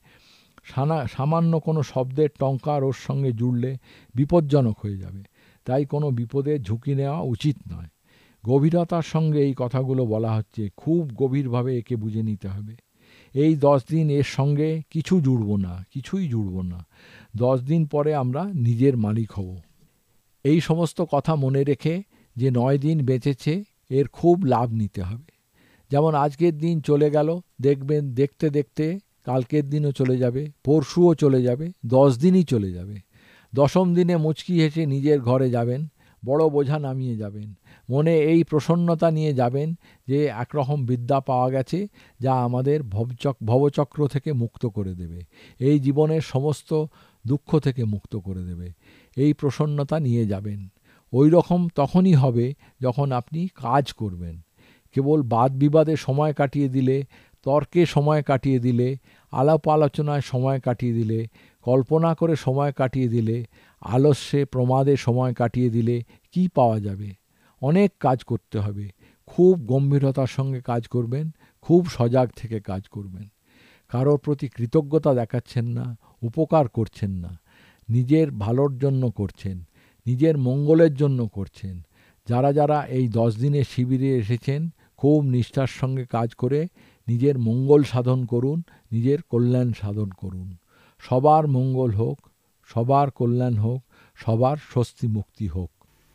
সামান্য কোনো শব্দের টঙ্কার ওর সঙ্গে জুড়লে বিপজ্জনক হয়ে যাবে। তাই কোনো বিপদের ঝুঁকি নেওয়া উচিত নয়। গভীরতার সঙ্গে এই কথাগুলো বলা হচ্ছে, খুব গভীরভাবে একে বুঝে নিতে হবে। এই 10 দিন এর সঙ্গে কিছু জুড়ব না, কিছুই জুড়ব না। 10 দিন পরে আমরা নিজের মালিক হব। এই সমস্ত কথা মনে রেখে যে 9 দিন বেঁচেছে এর খুব লাভ নিতে হবে। যেমন আজকের দিন চলে গেল, দেখবেন দেখতে দেখতে কালকের দিনও চলে যাবে, পরশুও চলে যাবে, 10 দিনই চলে যাবে। 10ম দিনে মুচকি হেসে নিজের ঘরে যাবেন, বড় বোঝা নামিয়ে যাবেন। মনে এই প্রসন্নতা নিয়ে যাবেন যে একরকম বিদ্যা পাওয়া গেছে যা আমাদের ভবচক্র থেকে মুক্ত করে দেবে, এই জীবনের সমস্ত দুঃখ থেকে মুক্ত করে দেবে। এই প্রসন্নতা নিয়ে যাবেন। ওই রকম তখনই হবে যখন আপনি কাজ করবেন। কেবল বাদ বিবাদে সময় কাটিয়ে দিলে, তর্কে সময় কাটিয়ে দিলে, আলাপ আলোচনায় সময় কাটিয়ে দিলে, কল্পনা করে সময় কাটিয়ে দিলে, আলস্যে প্রমাদে সময় কাটিয়ে দিলে কি পাওয়া যাবে? অনেক কাজ করতে হবে। খুব গম্ভীরতার সঙ্গে কাজ করবেন, খুব সজাগ থেকে কাজ করবেন। কারোর প্রতি কৃতজ্ঞতা দেখাচ্ছেন না, উপকার করছেন না, নিজের ভালোর জন্য করছেন, নিজের মঙ্গলের জন্য করছেন। যারা যারা এই 10 দিনের শিবিরে এসেছেন, খুব নিষ্ঠার সঙ্গে কাজ করে নিজের মঙ্গল সাধন করুন, নিজের কল্যাণ সাধন করুন। সবার মঙ্গল হোক, সবার কল্যাণ হোক, সবার স্বস্তি মুক্তি হোক।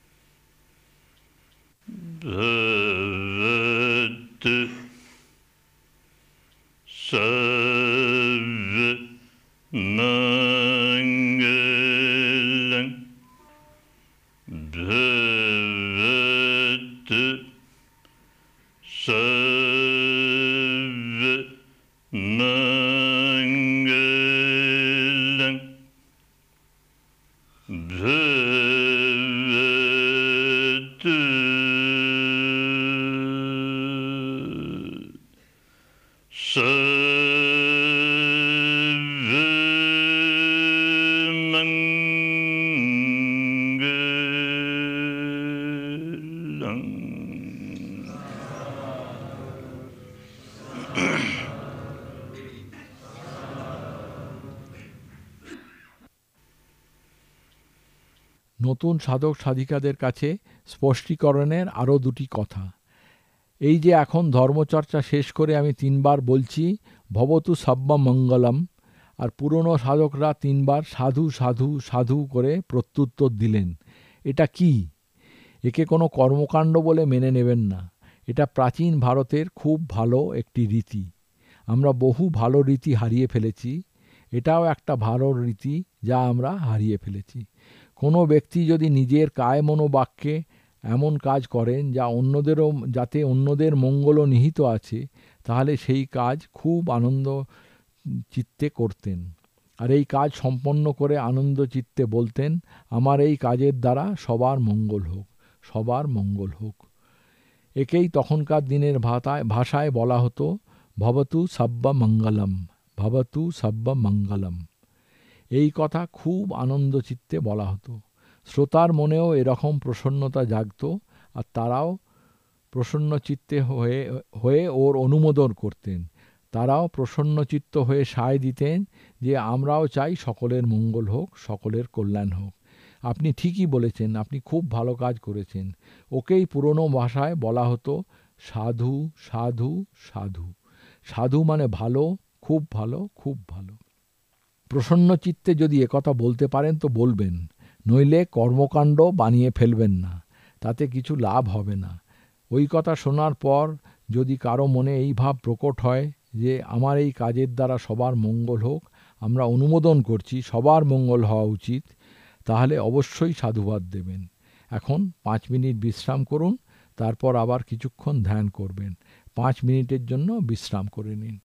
Bhavad Sarvamangalam Bhavad Sarvamangalam নতুন সাধক সাধিকাদের কাছে স্পষ্টীকরণের আরও 2টি কথা। এই যে এখন ধর্মচর্চা শেষ করে আমি 3 বার বলছি ভবতু সব্বা মঙ্গলম, আর পুরনো সাধকরা 3 বার সাধু সাধু সাধু করে প্রত্যুত্তর দিলেন। এটা কি? একে কোনো কর্মকাণ্ড বলে মেনে নেবেন না। এটা প্রাচীন ভারতের খুব ভালো একটি রীতি। আমরা বহু ভালো রীতি হারিয়ে ফেলেছি। এটাও একটা ভালো রীতি যা আমরা হারিয়ে ফেলেছি। কোনো ব্যক্তি যদি নিজের কায় মনোবাক্যে এমন কাজ করেন যাতে অন্যদের মঙ্গলও নিহিত আছে, তাহলে সেই কাজ খুব আনন্দ চিত্তে করতেন। আর এই কাজ সম্পন্ন করে আনন্দ চিত্তে বলতেন, আমার এই কাজের দ্বারা সবার মঙ্গল হোক, সবার মঙ্গল হোক। একেই তখনকার দিনের ভাষায় বলা হতো ভবতু সব্বা মঙ্গলম, ভবতু সব্বা মঙ্গলম। এই কথা খুব আনন্দ চিত্তে বলা হতো। শ্রোতার মনেও এরকম প্রসন্নতা জাগত, আর তারাও প্রসন্ন চিত্তে হয়ে ওর অনুমোদন করতেন। তারাও প্রসন্নচিত্ত হয়ে সায় দিতেন যে আমরাও চাই সকলের মঙ্গল হোক, সকলের কল্যাণ হোক। আপনি ঠিকই বলেছেন, আপনি খুব ভালো কাজ করেছেন। ওকেই পুরনো ভাষায় বলা হতো সাধু সাধু সাধু। সাধু মানে ভালো, খুব ভালো, খুব ভালো। প্রসন্ন চিত্তে যদি একথা বলতে পারেন তো বলবেন, নইলে কর্মকাণ্ড বানিয়ে ফেলবেন না, তাতে কিছু লাভ হবে না। ওই কথা শোনার পর যদি কারো মনে এই ভাব প্রকট হয় যে আমার এই কাজের দ্বারা সবার মঙ্গল হোক, আমরা অনুমোদন করছি, সবার মঙ্গল হওয়া উচিত, তাহলে অবশ্যই সাধুবাদ দেবেন। এখন 5 মিনিট বিশ্রাম করুন, তারপর আবার কিছুক্ষণ ধ্যান করবেন। 5 মিনিটের জন্য বিশ্রাম করে নিন।